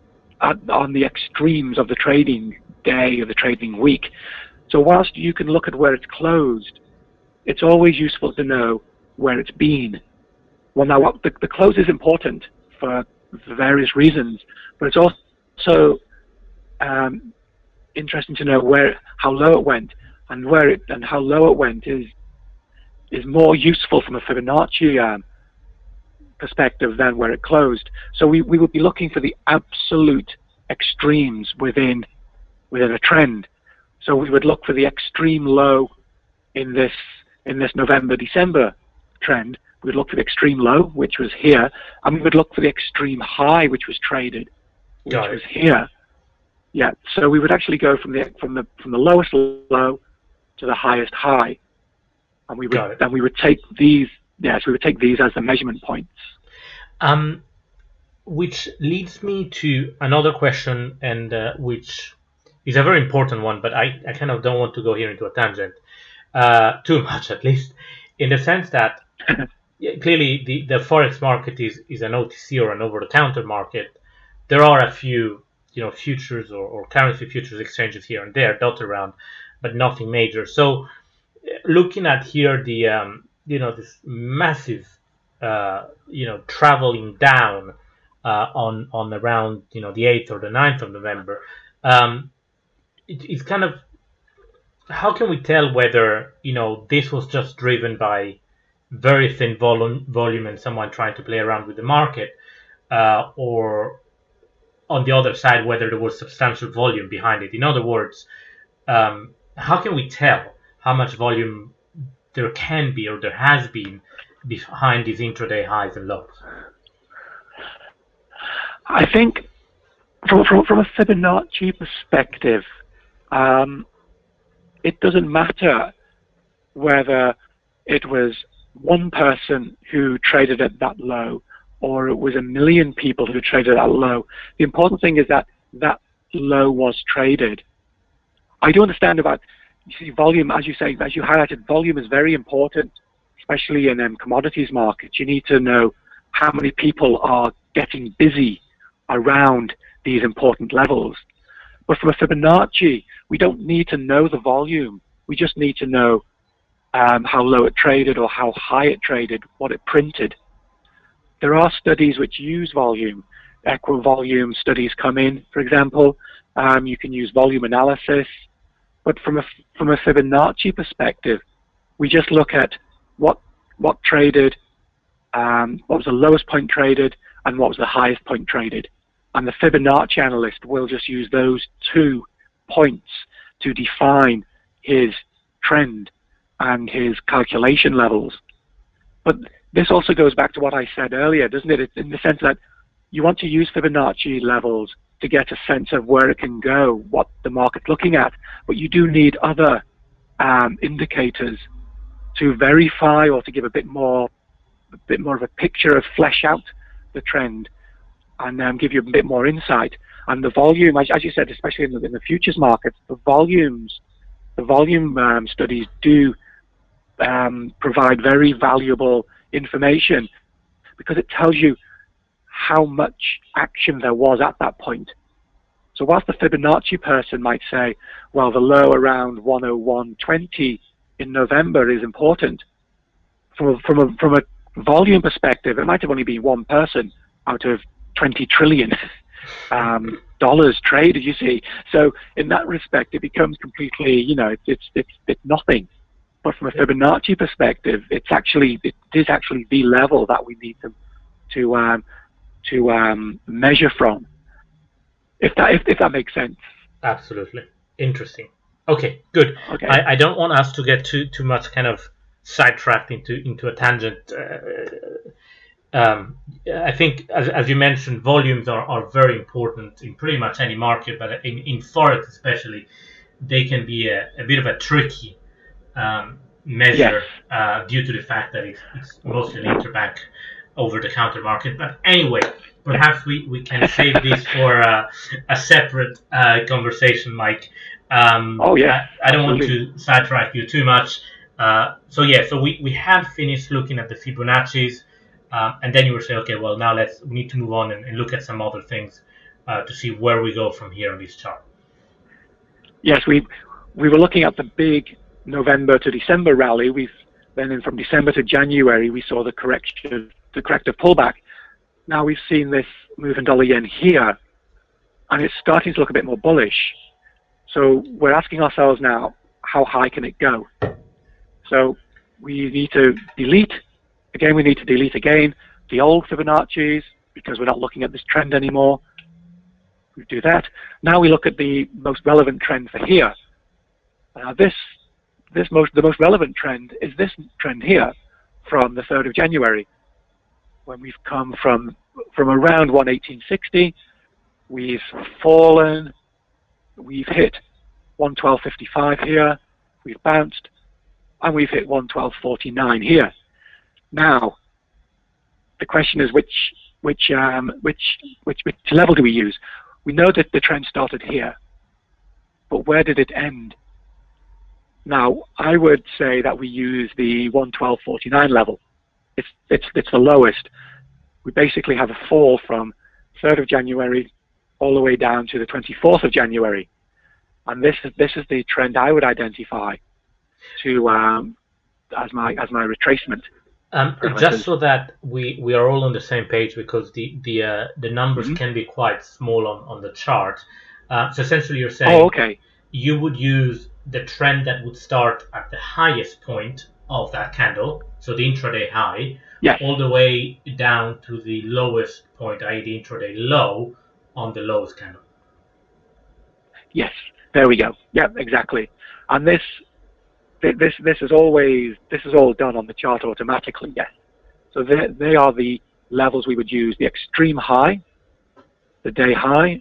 at, on the extremes of the trading day or the trading week. So whilst you can look at where it's closed, it's always useful to know where it's been. Well, now what, the, the close is important for, for various reasons, but it's also um, interesting to know where how low it went, and where it and how low it went is is more useful from a Fibonacci um, perspective than where it closed. So we, we would be looking for the absolute extremes within within a trend. So we would look for the extreme low in this in this November December trend. We would look for the extreme low, which was here, and we would look for the extreme high, which was traded, which was here. Yeah. So we would actually go from the from the from the lowest low to the highest high, and we would and we would take these. Yes, we would take these as the measurement points. Um, which leads me to another question, and uh, which is a very important one, but I, I kind of don't want to go here into a tangent uh, too much, at least, in the sense that clearly the, the forex market is, is an O T C or an over-the-counter market. There are a few, you know, futures or, or currency futures exchanges here and there dotted around, but nothing major. So, looking at here the um, you know this massive uh, you know traveling down uh, on on around you know the eighth or the ninth of November, um, it, it's kind of, how can we tell whether you know this was just driven by very thin volume volume and someone trying to play around with the market, uh, or on the other side whether there was substantial volume behind it? In other words, um, how can we tell how much volume there can be or there has been behind these intraday highs and lows? I think from, from, from a Fibonacci perspective, um, it doesn't matter whether it was one person who traded at that low or it was a million people who traded at that low. The important thing is that that low was traded. I do understand about, you see, volume, as you say, as you highlighted, volume is very important, especially in um, commodities markets. You need to know how many people are getting busy around these important levels. But from a Fibonacci, we don't need to know the volume. We just need to know um, how low it traded or how high it traded, what it printed. There are studies which use volume. Equivolume studies come in, for example. Um, you can use volume analysis. But from a, from a Fibonacci perspective, we just look at what, what traded, um, what was the lowest point traded, and what was the highest point traded. And the Fibonacci analyst will just use those two points to define his trend and his calculation levels. But this also goes back to what I said earlier, doesn't it? It's in the sense that you want to use Fibonacci levels to get a sense of where it can go, what the market's looking at, but you do need other um, indicators to verify or to give a bit more, a bit more of a picture, of flesh out the trend and um, give you a bit more insight. And the volume, as, as you said, especially in the, in the futures markets, the volumes, the volume um, studies do um, provide very valuable information because it tells you how much action there was at that point. So whilst the Fibonacci person might say, well, the low around one oh one twenty in November is important, from a, from a, from a volume perspective, it might have only been one person out of twenty trillion um, dollars traded, you see. So in that respect, it becomes completely, you know, it's, it's, it's nothing. But from a Fibonacci perspective, it's actually, it is actually the level that we need to, to, um, to um, measure from. If that, if, if that makes sense. Absolutely. Interesting. Okay, good. Okay. I, I don't want us to get too, too much kind of sidetracked into, into a tangent. Uh, Um, I think, as, as you mentioned, volumes are, are very important in pretty much any market, but in, in Forex especially, they can be a, a bit of a tricky um, measure, yes. uh, due to the fact that it's, it's mostly an interbank over-the-counter market. But anyway, perhaps we, we can save this for uh, a separate uh, conversation, Mike. Um, oh, yeah. I, I don't Absolutely. want to sidetrack you too much. Uh, so, yeah, so we, we had finished looking at the Fibonacci's. Um, and then you were saying, okay, well, now let's we need to move on and, and look at some other things uh, to see where we go from here on this chart. Yes, we we were looking at the big November to December rally. We've then from December to January we saw the correction, the corrective pullback. Now we've seen this move in dollar yen here, and it's starting to look a bit more bullish. So we're asking ourselves now, how high can it go? So we need to delete again. We need to delete again the old Fibonacci's because we're not looking at this trend anymore. We do that. Now we look at the most relevant trend for here. Uh, this, this most the most relevant trend is this trend here from the third of January, when we've come from from around one eighteen sixty, we've fallen, we've hit one twelve fifty-five here, we've bounced, and we've hit one twelve forty-nine here. Now, the question is which which um, which which which level do we use? We know that the trend started here, but where did it end? Now, I would say that we use the one twelve forty-nine level. It's it's it's the lowest. We basically have a fall from third of January all the way down to the twenty-fourth of January, and this is this is the trend I would identify to um, as my as my retracement. Um, just so that we, we are all on the same page, because the the uh, the numbers mm-hmm. can be quite small on, on the chart. Uh, so essentially, you're saying oh, okay. you would use the trend that would start at the highest point of that candle, so the intraday high, yes. all the way down to the lowest point, that is the intraday low on the lowest candle. Yes, there we go. Yeah, exactly. And this. This this is always this is all done on the chart automatically. Yes, so they they are the levels we would use: the extreme high, the day high,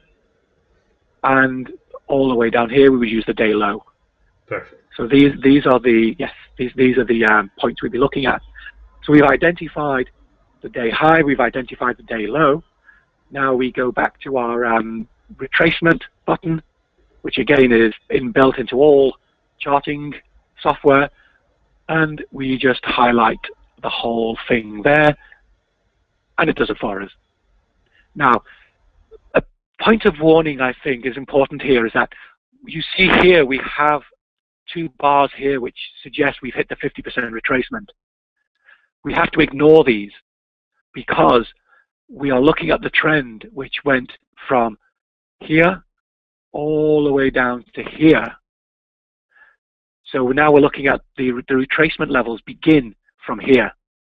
and all the way down here we would use the day low. Perfect. So these these are the yes these these are the um, points we'd be looking at. So we've identified the day high, we've identified the day low. Now we go back to our um, retracement button, which again is inbuilt into all charting software, and we just highlight the whole thing there, and it does it for us. Now, a point of warning I think is important here is that you see here we have two bars here which suggest we've hit the fifty percent retracement. We have to ignore these because we are looking at the trend which went from here all the way down to here. So now we're looking at the, the retracement levels begin from here.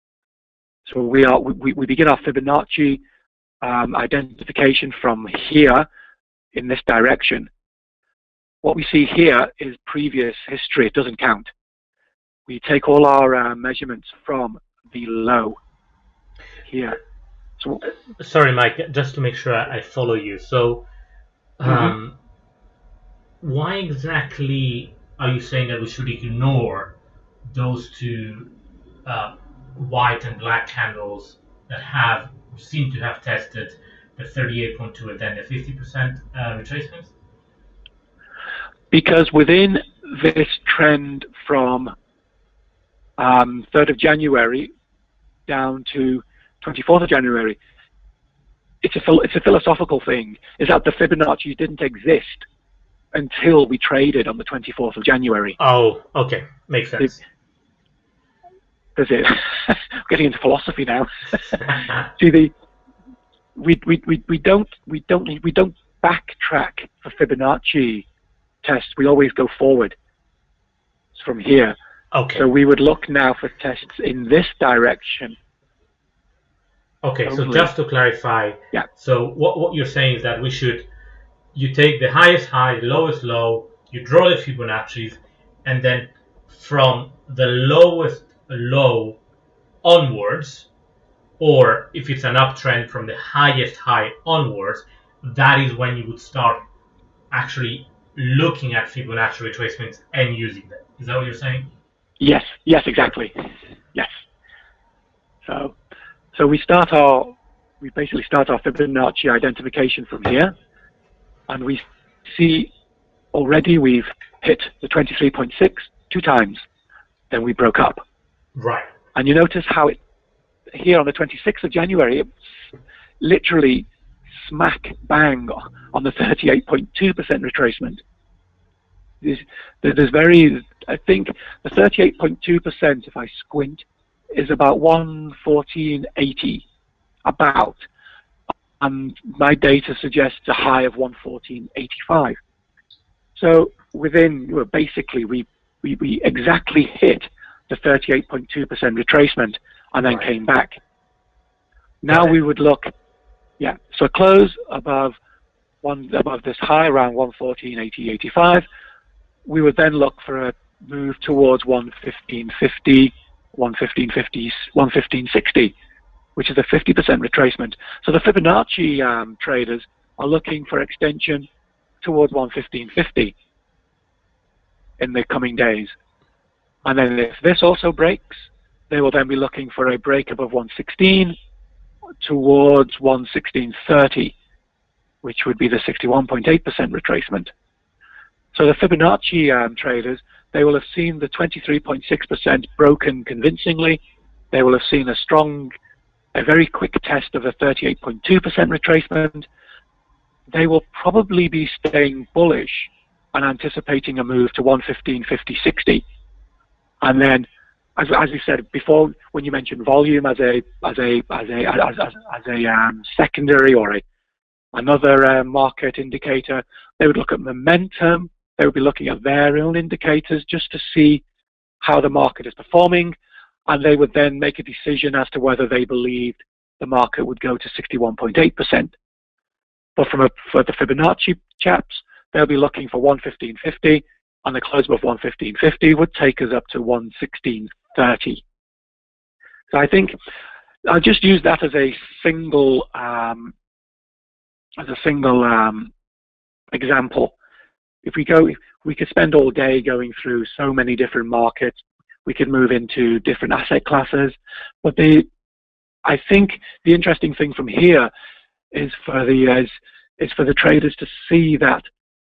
So we are we, we begin our Fibonacci um, identification from here in this direction. What we see here is previous history. It doesn't count. We take all our uh, measurements from the low here. So sorry, Mike, just to make sure I follow you. So um, mm-hmm. why exactly are you saying that we should ignore those two uh, white and black candles that have seem to have tested the thirty-eight point two and then the fifty percent uh, retracements? Because within this trend from um, third of January down to twenty-fourth of January, it's a it's a philosophical thing. Is that the Fibonacci didn't exist until we traded on the twenty-fourth of January. Oh, okay, makes sense. Does it? I'm getting into philosophy now. See, the we we we we don't we don't we don't backtrack for Fibonacci tests. We always go forward from here. Okay. So we would look now for tests in this direction. Okay. Only. So just to clarify, yeah. So what what you're saying is that we should. You take the highest high, the lowest low, you draw the Fibonacci's, and then from the lowest low onwards, or if it's an uptrend from the highest high onwards, that is when you would start actually looking at Fibonacci retracements and using them. Is that what you're saying? Yes, yes, exactly. Yes. So, so we start our, we basically start our Fibonacci identification from here. And we see already we've hit the twenty-three point six two times. Then we broke up. Right. And you notice how it here on the twenty-sixth of January, it's literally smack bang on the thirty-eight point two percent retracement. There's, there's very, I think the thirty-eight point two percent, if I squint, is about one fourteen eighty, about. And my data suggests a high of one fourteen eighty-five. So within, well, basically, we, we, we exactly hit the thirty-eight point two percent retracement and then Right. came back. Now we would look, yeah, so close above one above this high around one fourteen eighty, eighty-five. We would then look for a move towards one fifteen fifty, one fifteen fifty, one fifteen sixty, which is a fifty percent retracement. So the Fibonacci um, traders are looking for extension towards one fifteen fifty in the coming days. And then if this also breaks, they will then be looking for a break above one sixteen towards one sixteen thirty, which would be the sixty-one point eight percent retracement. So the Fibonacci um, traders, they will have seen the twenty-three point six percent broken convincingly. They will have seen a strong, a very quick test of the thirty-eight point two percent retracement. They will probably be staying bullish and anticipating a move to one fifteen fifty, sixty. And then, as, as we said before, when you mentioned volume as a as a as a as, as, as a um, secondary or a another uh, market indicator, they would look at momentum. They would be looking at their own indicators just to see how the market is performing, and they would then make a decision as to whether they believed the market would go to sixty-one point eight percent. But from a, for the Fibonacci chaps, they'll be looking for one fifteen fifty, and the close above one fifteen fifty would take us up to one sixteen thirty. So I think I'll just use that as a single um, as a single um, example. If we go, we could spend all day going through so many different markets. We could move into different asset classes, but the I think the interesting thing from here is for the is, is for the traders to see that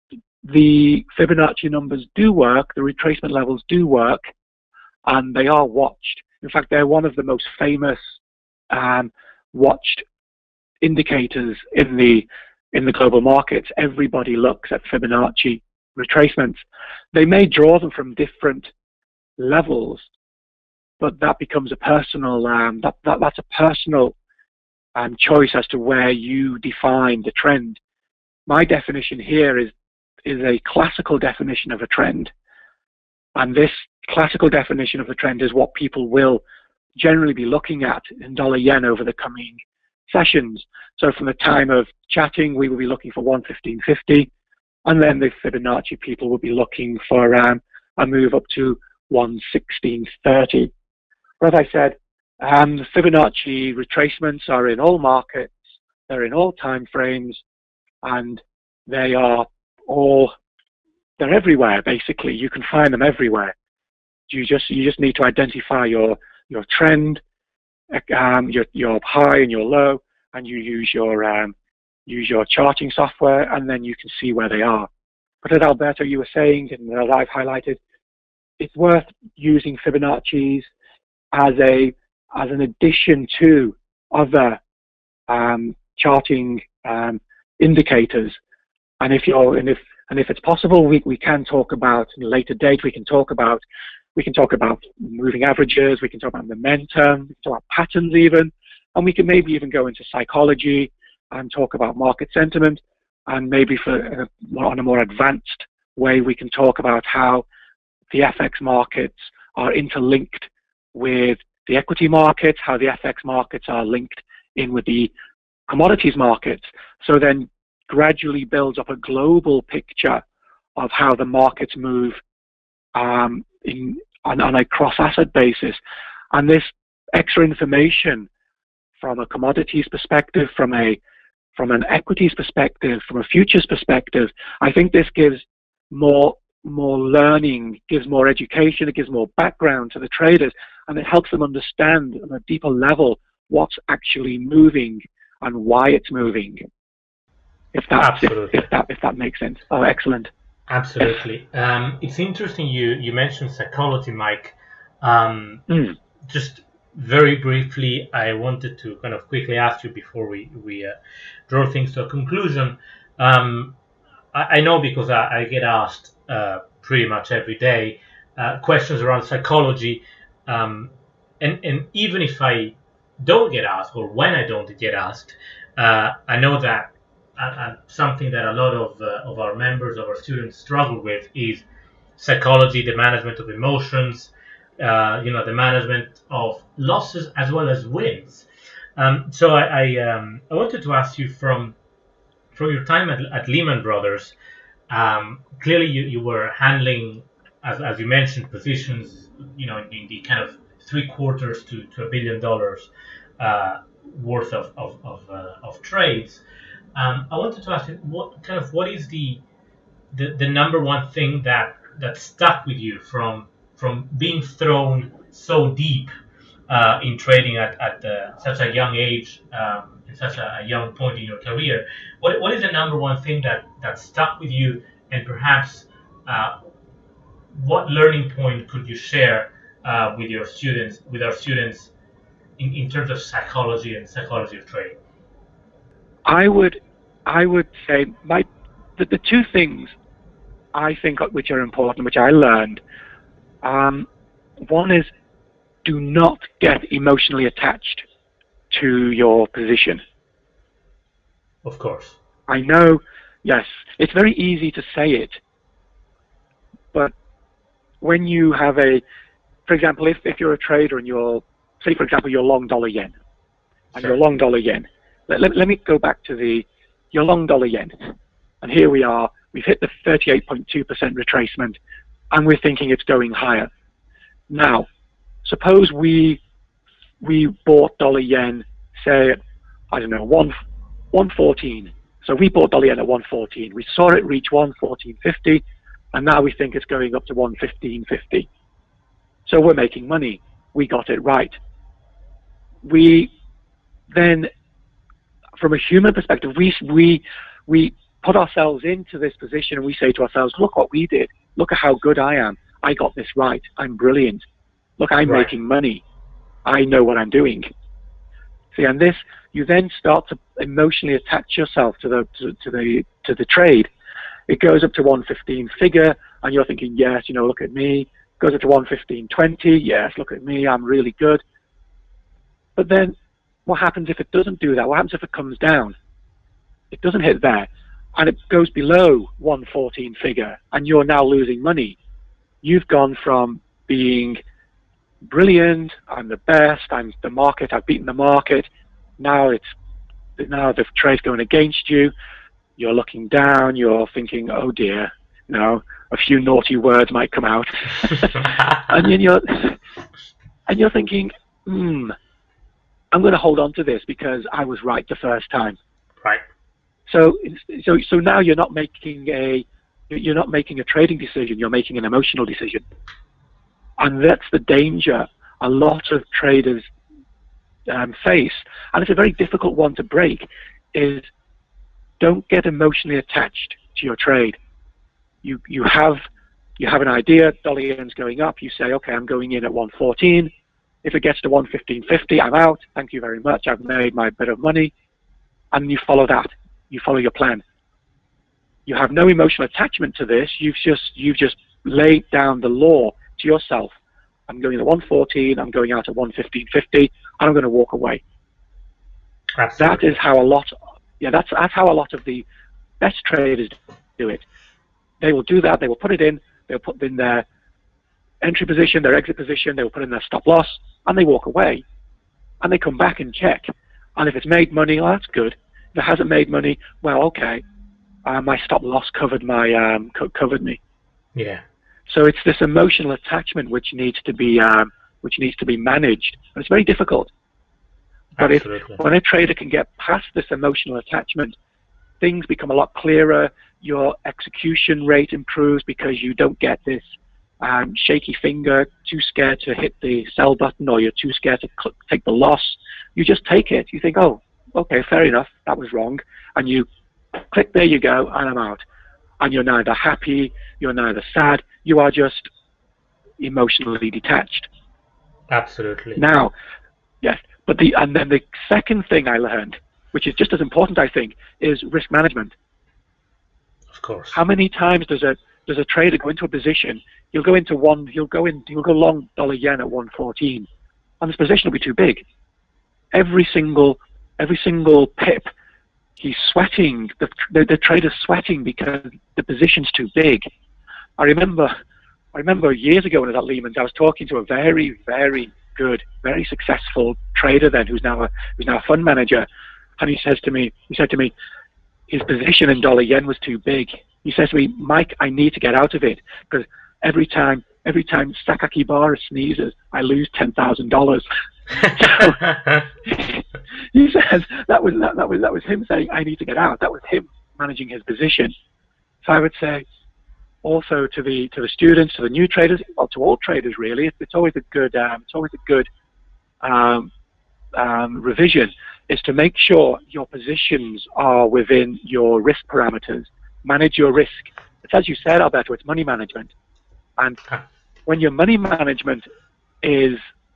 the Fibonacci numbers do work, the retracement levels do work, and they are watched. In fact, they're one of the most famous um, watched indicators in the in the global markets. Everybody looks at Fibonacci retracements. They may draw them from different levels, but that becomes a personal um, that, that that's a personal um, choice as to where you define the trend. My definition here is is a classical definition of a trend, and this classical definition of the trend is what people will generally be looking at in dollar yen over the coming sessions. So from the time of chatting, we will be looking for one fifteen fifty, and then the Fibonacci people will be looking for um, a move up to one sixteen thirty. As I said, um, the Fibonacci retracements are in all markets, they're in all time frames, and they are all, they're everywhere basically. You can find them everywhere. You just you just need to identify your your trend, um, your your high and your low, and you use your um, use your charting software, and then you can see where they are. But as Alberto, you were saying, and as I've highlighted, it's worth using Fibonacci's as a as an addition to other um, charting um, indicators. And if you're and if and if it's possible, we we can talk about in a later date. We can talk about we can talk about moving averages. We can talk about momentum. We can talk about patterns even, and we can maybe even go into psychology and talk about market sentiment. And maybe for uh, on a more advanced way, we can talk about how the F X markets are interlinked with the equity markets, how the F X markets are linked in with the commodities markets. So then gradually builds up a global picture of how the markets move um, in, on, on a cross-asset basis. And this extra information from a commodities perspective, from a from an equities perspective, from a futures perspective, I think this gives more more learning, gives more education, it gives more background to the traders, and it helps them understand on a deeper level what's actually moving and why it's moving. If that if, if that if that makes sense. Oh, excellent. Absolutely. Um, it's interesting you you mentioned psychology, Mike. Um, mm. Just very briefly, I wanted to kind of quickly ask you before we we uh, draw things to a conclusion. Um, I, I know because I, I get asked uh, pretty much every day uh, questions around psychology, um, and and even if I don't get asked, or when I don't get asked, uh, I know that uh, uh, something that a lot of uh, of our members, of our students, struggle with is psychology, the management of emotions, uh, you know, the management of losses as well as wins. Um, so I I, um, I wanted to ask you from from your time at, at Lehman Brothers. Um, clearly, you, you were handling, as, as you mentioned, positions, you know, in the kind of three quarters to, to a billion dollars uh, worth of of of, uh, of trades. Um, I wanted to ask you, what kind of what is the, the the number one thing that that stuck with you from from being thrown so deep uh, in trading at, at uh, such a young age, um, in such a, a young point in your career. What, what is the number one thing that, that stuck with you, and perhaps uh, what learning point could you share uh, with your students, with our students, in, in terms of psychology and psychology of trading? I would, I would say my the, the two things I think which are important, which I learned. Um, one is, do not get emotionally attached to your position. Of course. I know, yes, it's very easy to say it, but when you have a, for example, if, if you're a trader and you're, say for example, you're long dollar yen, and Sure. you're long dollar yen. Let, let, let me go back to the, your long dollar yen. And here we are, we've hit the thirty-eight point two percent retracement, and we're thinking it's going higher. Now, suppose we we bought dollar yen, say, I don't know, one one fourteen. So we bought dollar yen at one fourteen. We saw it reach one fourteen fifty, and now we think it's going up to one fifteen fifty. So we're making money. We got it right. We then, from a human perspective, we we we put ourselves into this position and we say to ourselves, look what we did. Look at how good I am. I got this right. I'm brilliant. Look, I'm Right. making money. I know what I'm doing. See, and this, you then start to emotionally attach yourself to the to, to the to the trade. It goes up to one fifteen figure, and you're thinking, yes, you know, look at me. It goes up to one fifteen twenty. Yes, look at me. I'm really good. But then, what happens if it doesn't do that? What happens if it comes down? It doesn't hit there, and it goes below one fourteen figure, and you're now losing money. You've gone from being brilliant, I'm the best, I'm the market, I've beaten the market. Now it's now the trade's going against you. You're looking down. You're thinking, oh dear, you know, a few naughty words might come out, and then you're and you're thinking, hmm. I'm going to hold on to this because I was right the first time. Right. So, so, so now you're not making a, you're not making a trading decision. You're making an emotional decision, and that's the danger a lot of traders um, face. And it's a very difficult one to break. Is don't get emotionally attached to your trade. You you have you have an idea. Dollar yen's going up. You say, okay, I'm going in at one fourteen. If it gets to one fifteen fifty, I'm out. Thank you very much. I've made my bit of money. And you follow that. You follow your plan. You have no emotional attachment to this. You've just you've just laid down the law to yourself. I'm going at one fourteen. I'm going out at one fifteen fifty, and I'm going to walk away. Absolutely. That is how a lot. Yeah, that's that's how a lot of the best traders do it. They will do that. They will put it in. They'll put in their entry position, their exit position. They will put in their stop loss, and they walk away. And they come back and check. And if it's made money, well, that's good. If it hasn't made money, well, okay. Uh, my stop loss covered my um, co covered me. Yeah. So it's this emotional attachment which needs to be um, which needs to be managed, and it's very difficult. But Absolutely. if when a trader can get past this emotional attachment, things become a lot clearer. Your execution rate improves because you don't get this um, shaky finger, too scared to hit the sell button, or you're too scared to take the loss. You just take it. You think, oh, okay, fair enough, that was wrong, and you click, there you go, and I'm out. And you're neither happy, you're neither sad, you are just emotionally detached. Absolutely. Now, yes, but the and then the second thing I learned, which is just as important, I think, is risk management. Of course. How many times does a does a trader go into a position? He'll go into one. He'll go in. He'll go long dollar yen at one fourteen, and this position will be too big. Every single every single pip, he's sweating. The the, the trader's sweating because the position's too big. I remember I remember years ago when I was at Lehman's, I was talking to a very very good, very successful trader then, who's now a who's now a fund manager, and he says to me, he said to me, his position in dollar yen was too big. He says to me, Mike, I need to get out of it because every time, every time Sakakibara sneezes, I lose ten thousand dollars. So he says that was that, that was that was him saying I need to get out. That was him managing his position. So I would say also to the to the students, to the new traders, well, to all traders really, it's, it's always a good um, it's always a good um, um, revision is to make sure your positions are within your risk parameters. Manage your risk. It's as you said, Alberto, it's money management. And when your money management is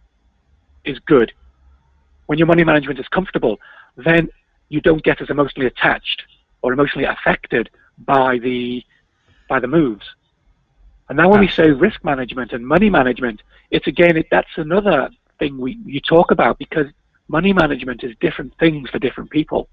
is good, when your money management is comfortable, then you don't get as emotionally attached or emotionally affected by the by the moves. And now when we say risk management and money management, it's again, it, that's another thing we you talk about, because money management is different things for different people.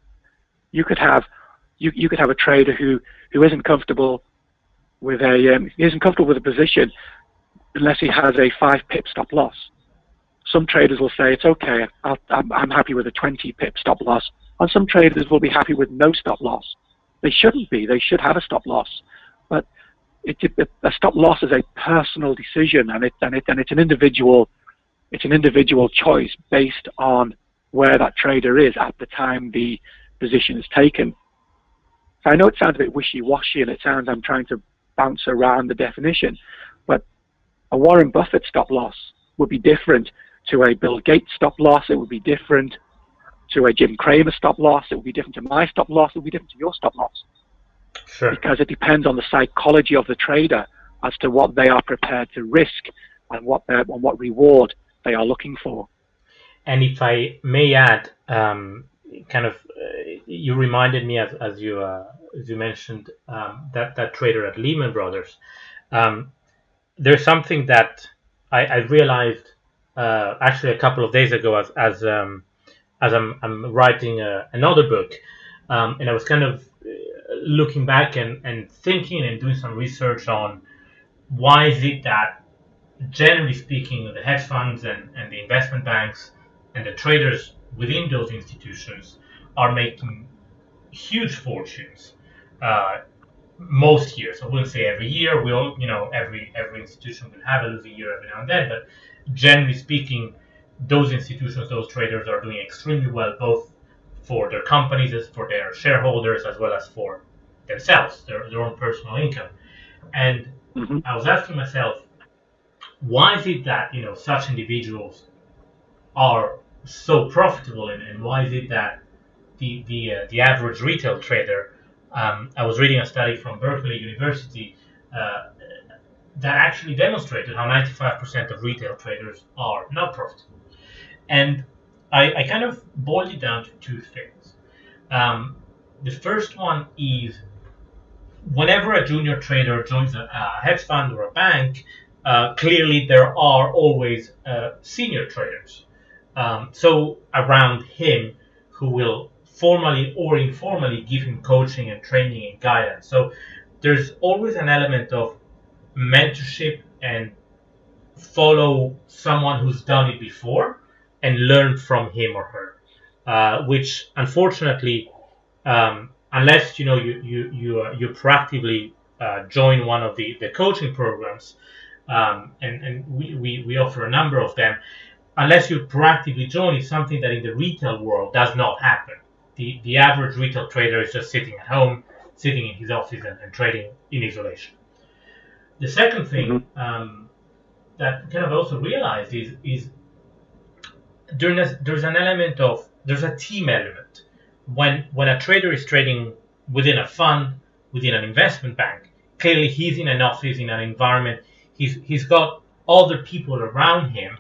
You could have you you could have a trader who who isn't comfortable with a um, isn't comfortable with a position unless he has a five pip stop loss. Some traders will say it's okay, I'll, I'm I'm happy with a twenty pip stop loss, and some traders will be happy with no stop loss. They shouldn't be. They should have a stop loss, but it, it, a stop loss is a personal decision, and it and it and it's an individual. It's an individual choice based on where that trader is at the time the position is taken. So I know it sounds a bit wishy-washy, and it sounds I'm trying to bounce around the definition, but a Warren Buffett stop loss would be different to a Bill Gates stop loss. It would be different to a Jim Cramer stop loss. It would be different to my stop loss. It would be different to your stop loss. Sure. Because it depends on the psychology of the trader as to what they are prepared to risk and what and what reward they are looking for. And if I may add, um, kind of, uh, you reminded me as, as you uh, as you mentioned um, that that trader at Lehman Brothers. Um, there's something that I, I realized uh, actually a couple of days ago as as um, as I'm, I'm writing a, another book, um, and I was kind of looking back and, and thinking and doing some research on why is it that, generally speaking, the hedge funds and, and the investment banks and the traders within those institutions are making huge fortunes uh, most years. I wouldn't say every year. We all, you know, every every institution will have a losing year every now and then. But generally speaking, those institutions, those traders are doing extremely well, both for their companies, as for their shareholders, as well as for themselves, their, their own personal income. And mm-hmm. I was asking myself, why is it that, you know, such individuals are so profitable, and, and why is it that the the uh, the average retail trader, um, I was reading a study from Berkeley University uh, that actually demonstrated how ninety-five percent of retail traders are not profitable. And I, I kind of boiled it down to two things. Um, the first one is, whenever a junior trader joins a, a hedge fund or a bank, uh, clearly there are always uh, senior traders. Um, so around him, who will formally or informally give him coaching and training and guidance. So there's always an element of mentorship and follow someone who's done it before and learn from him or her, uh, which unfortunately, um, unless you know you you you, uh, you proactively uh, join one of the, the coaching programs, um, and and we, we, we offer a number of them. Unless you proactively join, it's something that in the retail world does not happen. The the average retail trader is just sitting at home, sitting in his office and, and trading in isolation. The second thing mm-hmm. um, that kind of also realized is is There's, there's an element of, there's a team element. When when a trader is trading within a fund, within an investment bank, clearly he's in an office, in an environment, he's he's got other people around him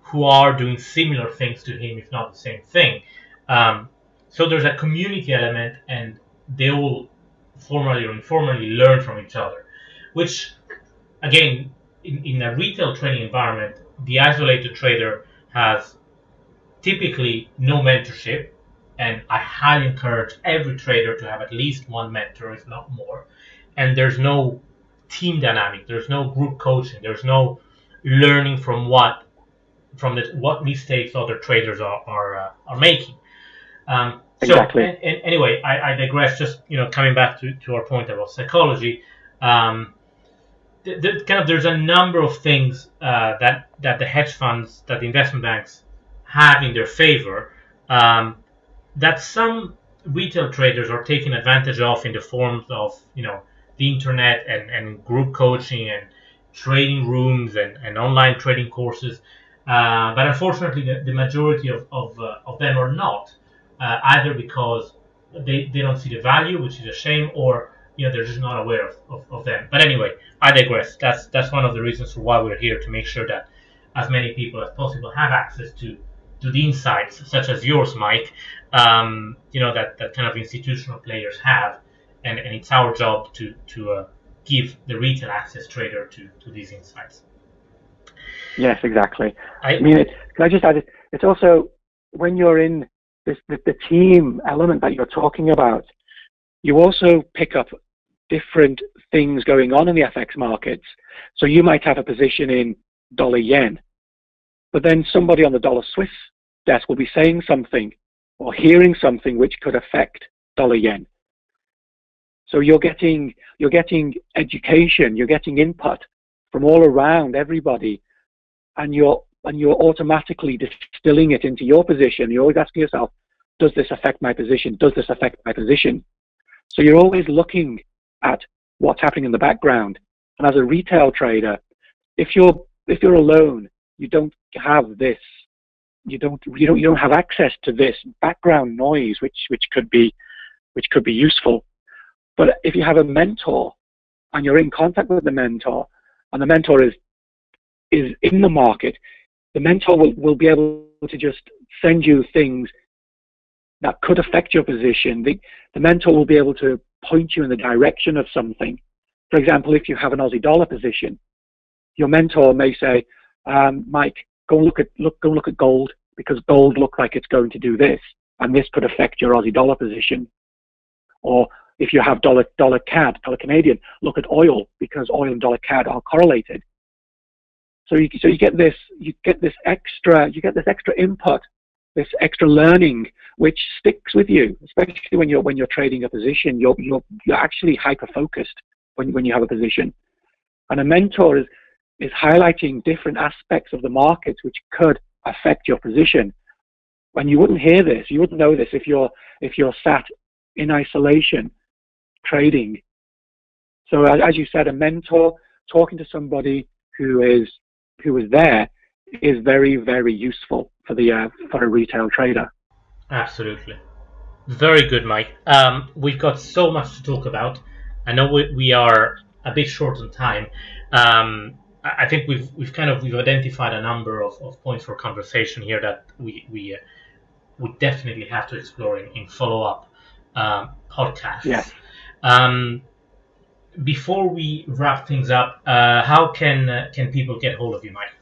who are doing similar things to him, if not the same thing. Um, so there's a community element, and they all formally or informally learn from each other, which, again, in, in a retail trading environment, the isolated trader has typically no mentorship, and I highly encourage every trader to have at least one mentor, if not more. And there's no team dynamic, there's no group coaching, there's no learning from what from the what mistakes other traders are are, uh, are making. Um, Exactly. So, and, and anyway, I, I digress. Just you know, coming back to, to our point about psychology, um, the, the, kind of there's a number of things uh, that that the hedge funds, that the investment banks have in their favor, um, that some retail traders are taking advantage of in the forms of you know the internet and, and group coaching and trading rooms and, and online trading courses. Uh, but unfortunately, the, the majority of of, uh, of them are not. Uh, either because they, they don't see the value, which is a shame, or you know they're just not aware of, of, of them. But anyway, I digress. That's that's one of the reasons for why we're here, to make sure that as many people as possible have access to to the insights, such as yours, Mike. Um, you know that, that kind of institutional players have, and, and it's our job to to uh, give the retail access trader to, to these insights. Yes, exactly. I, I mean, it, can I just add? It, it's also when you're in This, the, the team element that you're talking about, you also pick up different things going on in the F X markets. So you might have a position in dollar yen, but then somebody on the dollar Swiss desk will be saying something or hearing something which could affect dollar yen. So you're getting you're getting education, you're getting input from all around everybody, and you're and you're automatically distilling it into your position. You're always asking yourself, does this affect my position? Does this affect my position? So you're always looking at what's happening in the background. And as a retail trader, if you're if you're alone, you don't have this. You don't you don't you don't have access to this background noise, which which could be which could be useful. But if you have a mentor and you're in contact with the mentor, and the mentor is is in the market, the mentor will, will be able to just send you things that could affect your position. The, the mentor will be able to point you in the direction of something. For example, if you have an Aussie dollar position, your mentor may say, um, Mike, go look at look go look at gold, because gold looks like it's going to do this, and this could affect your Aussie dollar position. Or if you have dollar dollar C A D, dollar Canadian, look at oil, because oil and dollar C A D are correlated. So you so you get this you get this extra you get this extra input, this extra learning, which sticks with you, especially when you're when you're trading a position. You're you're you're actually hyper focused when when you have a position, and a mentor is is highlighting different aspects of the markets which could affect your position. When you wouldn't hear this, you wouldn't know this if you're if you're sat in isolation trading. So as, as you said, a mentor talking to somebody who is who is there is very, very useful for the uh, for a retail trader. Absolutely. Very good, Mike. Um, we've got so much to talk about. I know we, we are a bit short on time. Um, I, I think we've we've kind of we've identified a number of, of points for conversation here that we we uh, we definitely have to explore in, in follow up um, podcasts. Yes. Um, before we wrap things up, uh, how can uh, can people get hold of you, Mike?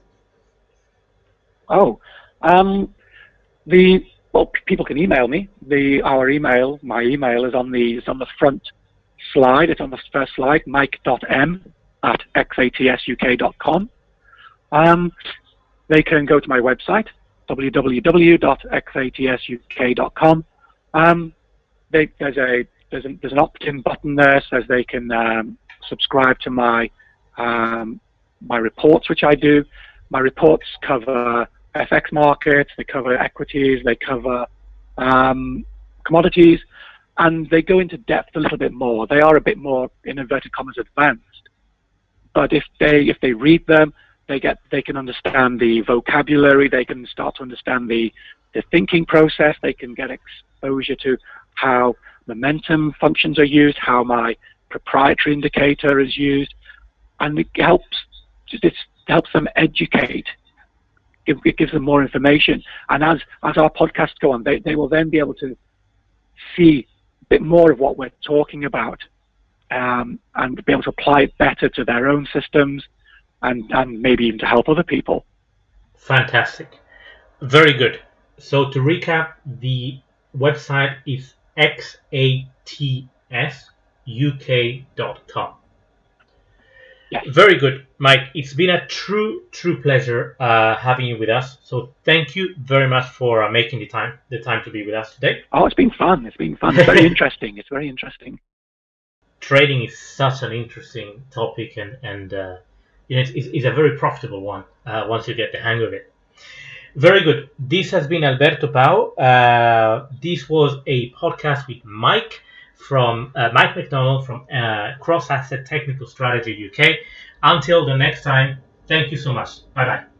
Oh, um, the well, people can email me. The our email, my email is on the is on the front slide. It's on the first slide, mike dot m at x a t s u k dot com. Um, they can go to my website, w w w dot x a t s u k dot com. Um, they, there's a there's, a, there's an opt-in button there, says they can um, subscribe to my um, my reports, which I do. My reports cover F X markets, they cover equities, they cover um, commodities, and they go into depth a little bit more. They are a bit more, in inverted commas, advanced. But if they if they read them, they get they can understand the vocabulary. They can start to understand the the thinking process. They can get exposure to how momentum functions are used, how my proprietary indicator is used, and it helps it helps them educate give, it gives them more information. And as as our podcasts go on, they, they will then be able to see a bit more of what we're talking about, um, and be able to apply it better to their own systems, and, and maybe even to help other people. Fantastic. Very good. So to recap, the website is x a t s u k dot com. Yes. Very good, Mike. It's been a true, true pleasure uh, having you with us. So thank you very much for uh, making the time, the time to be with us today. Oh, it's been fun. It's been fun. It's very interesting. It's very interesting. Trading is such an interesting topic, and and uh, you know, it's, it's a very profitable one uh, once you get the hang of it. Very good. This has been Alberto Pau. Uh, this was a podcast with Mike from uh, Mike McDonald from uh, Cross Asset Technical Strategy U K. Until the next time, thank you so much. Bye bye.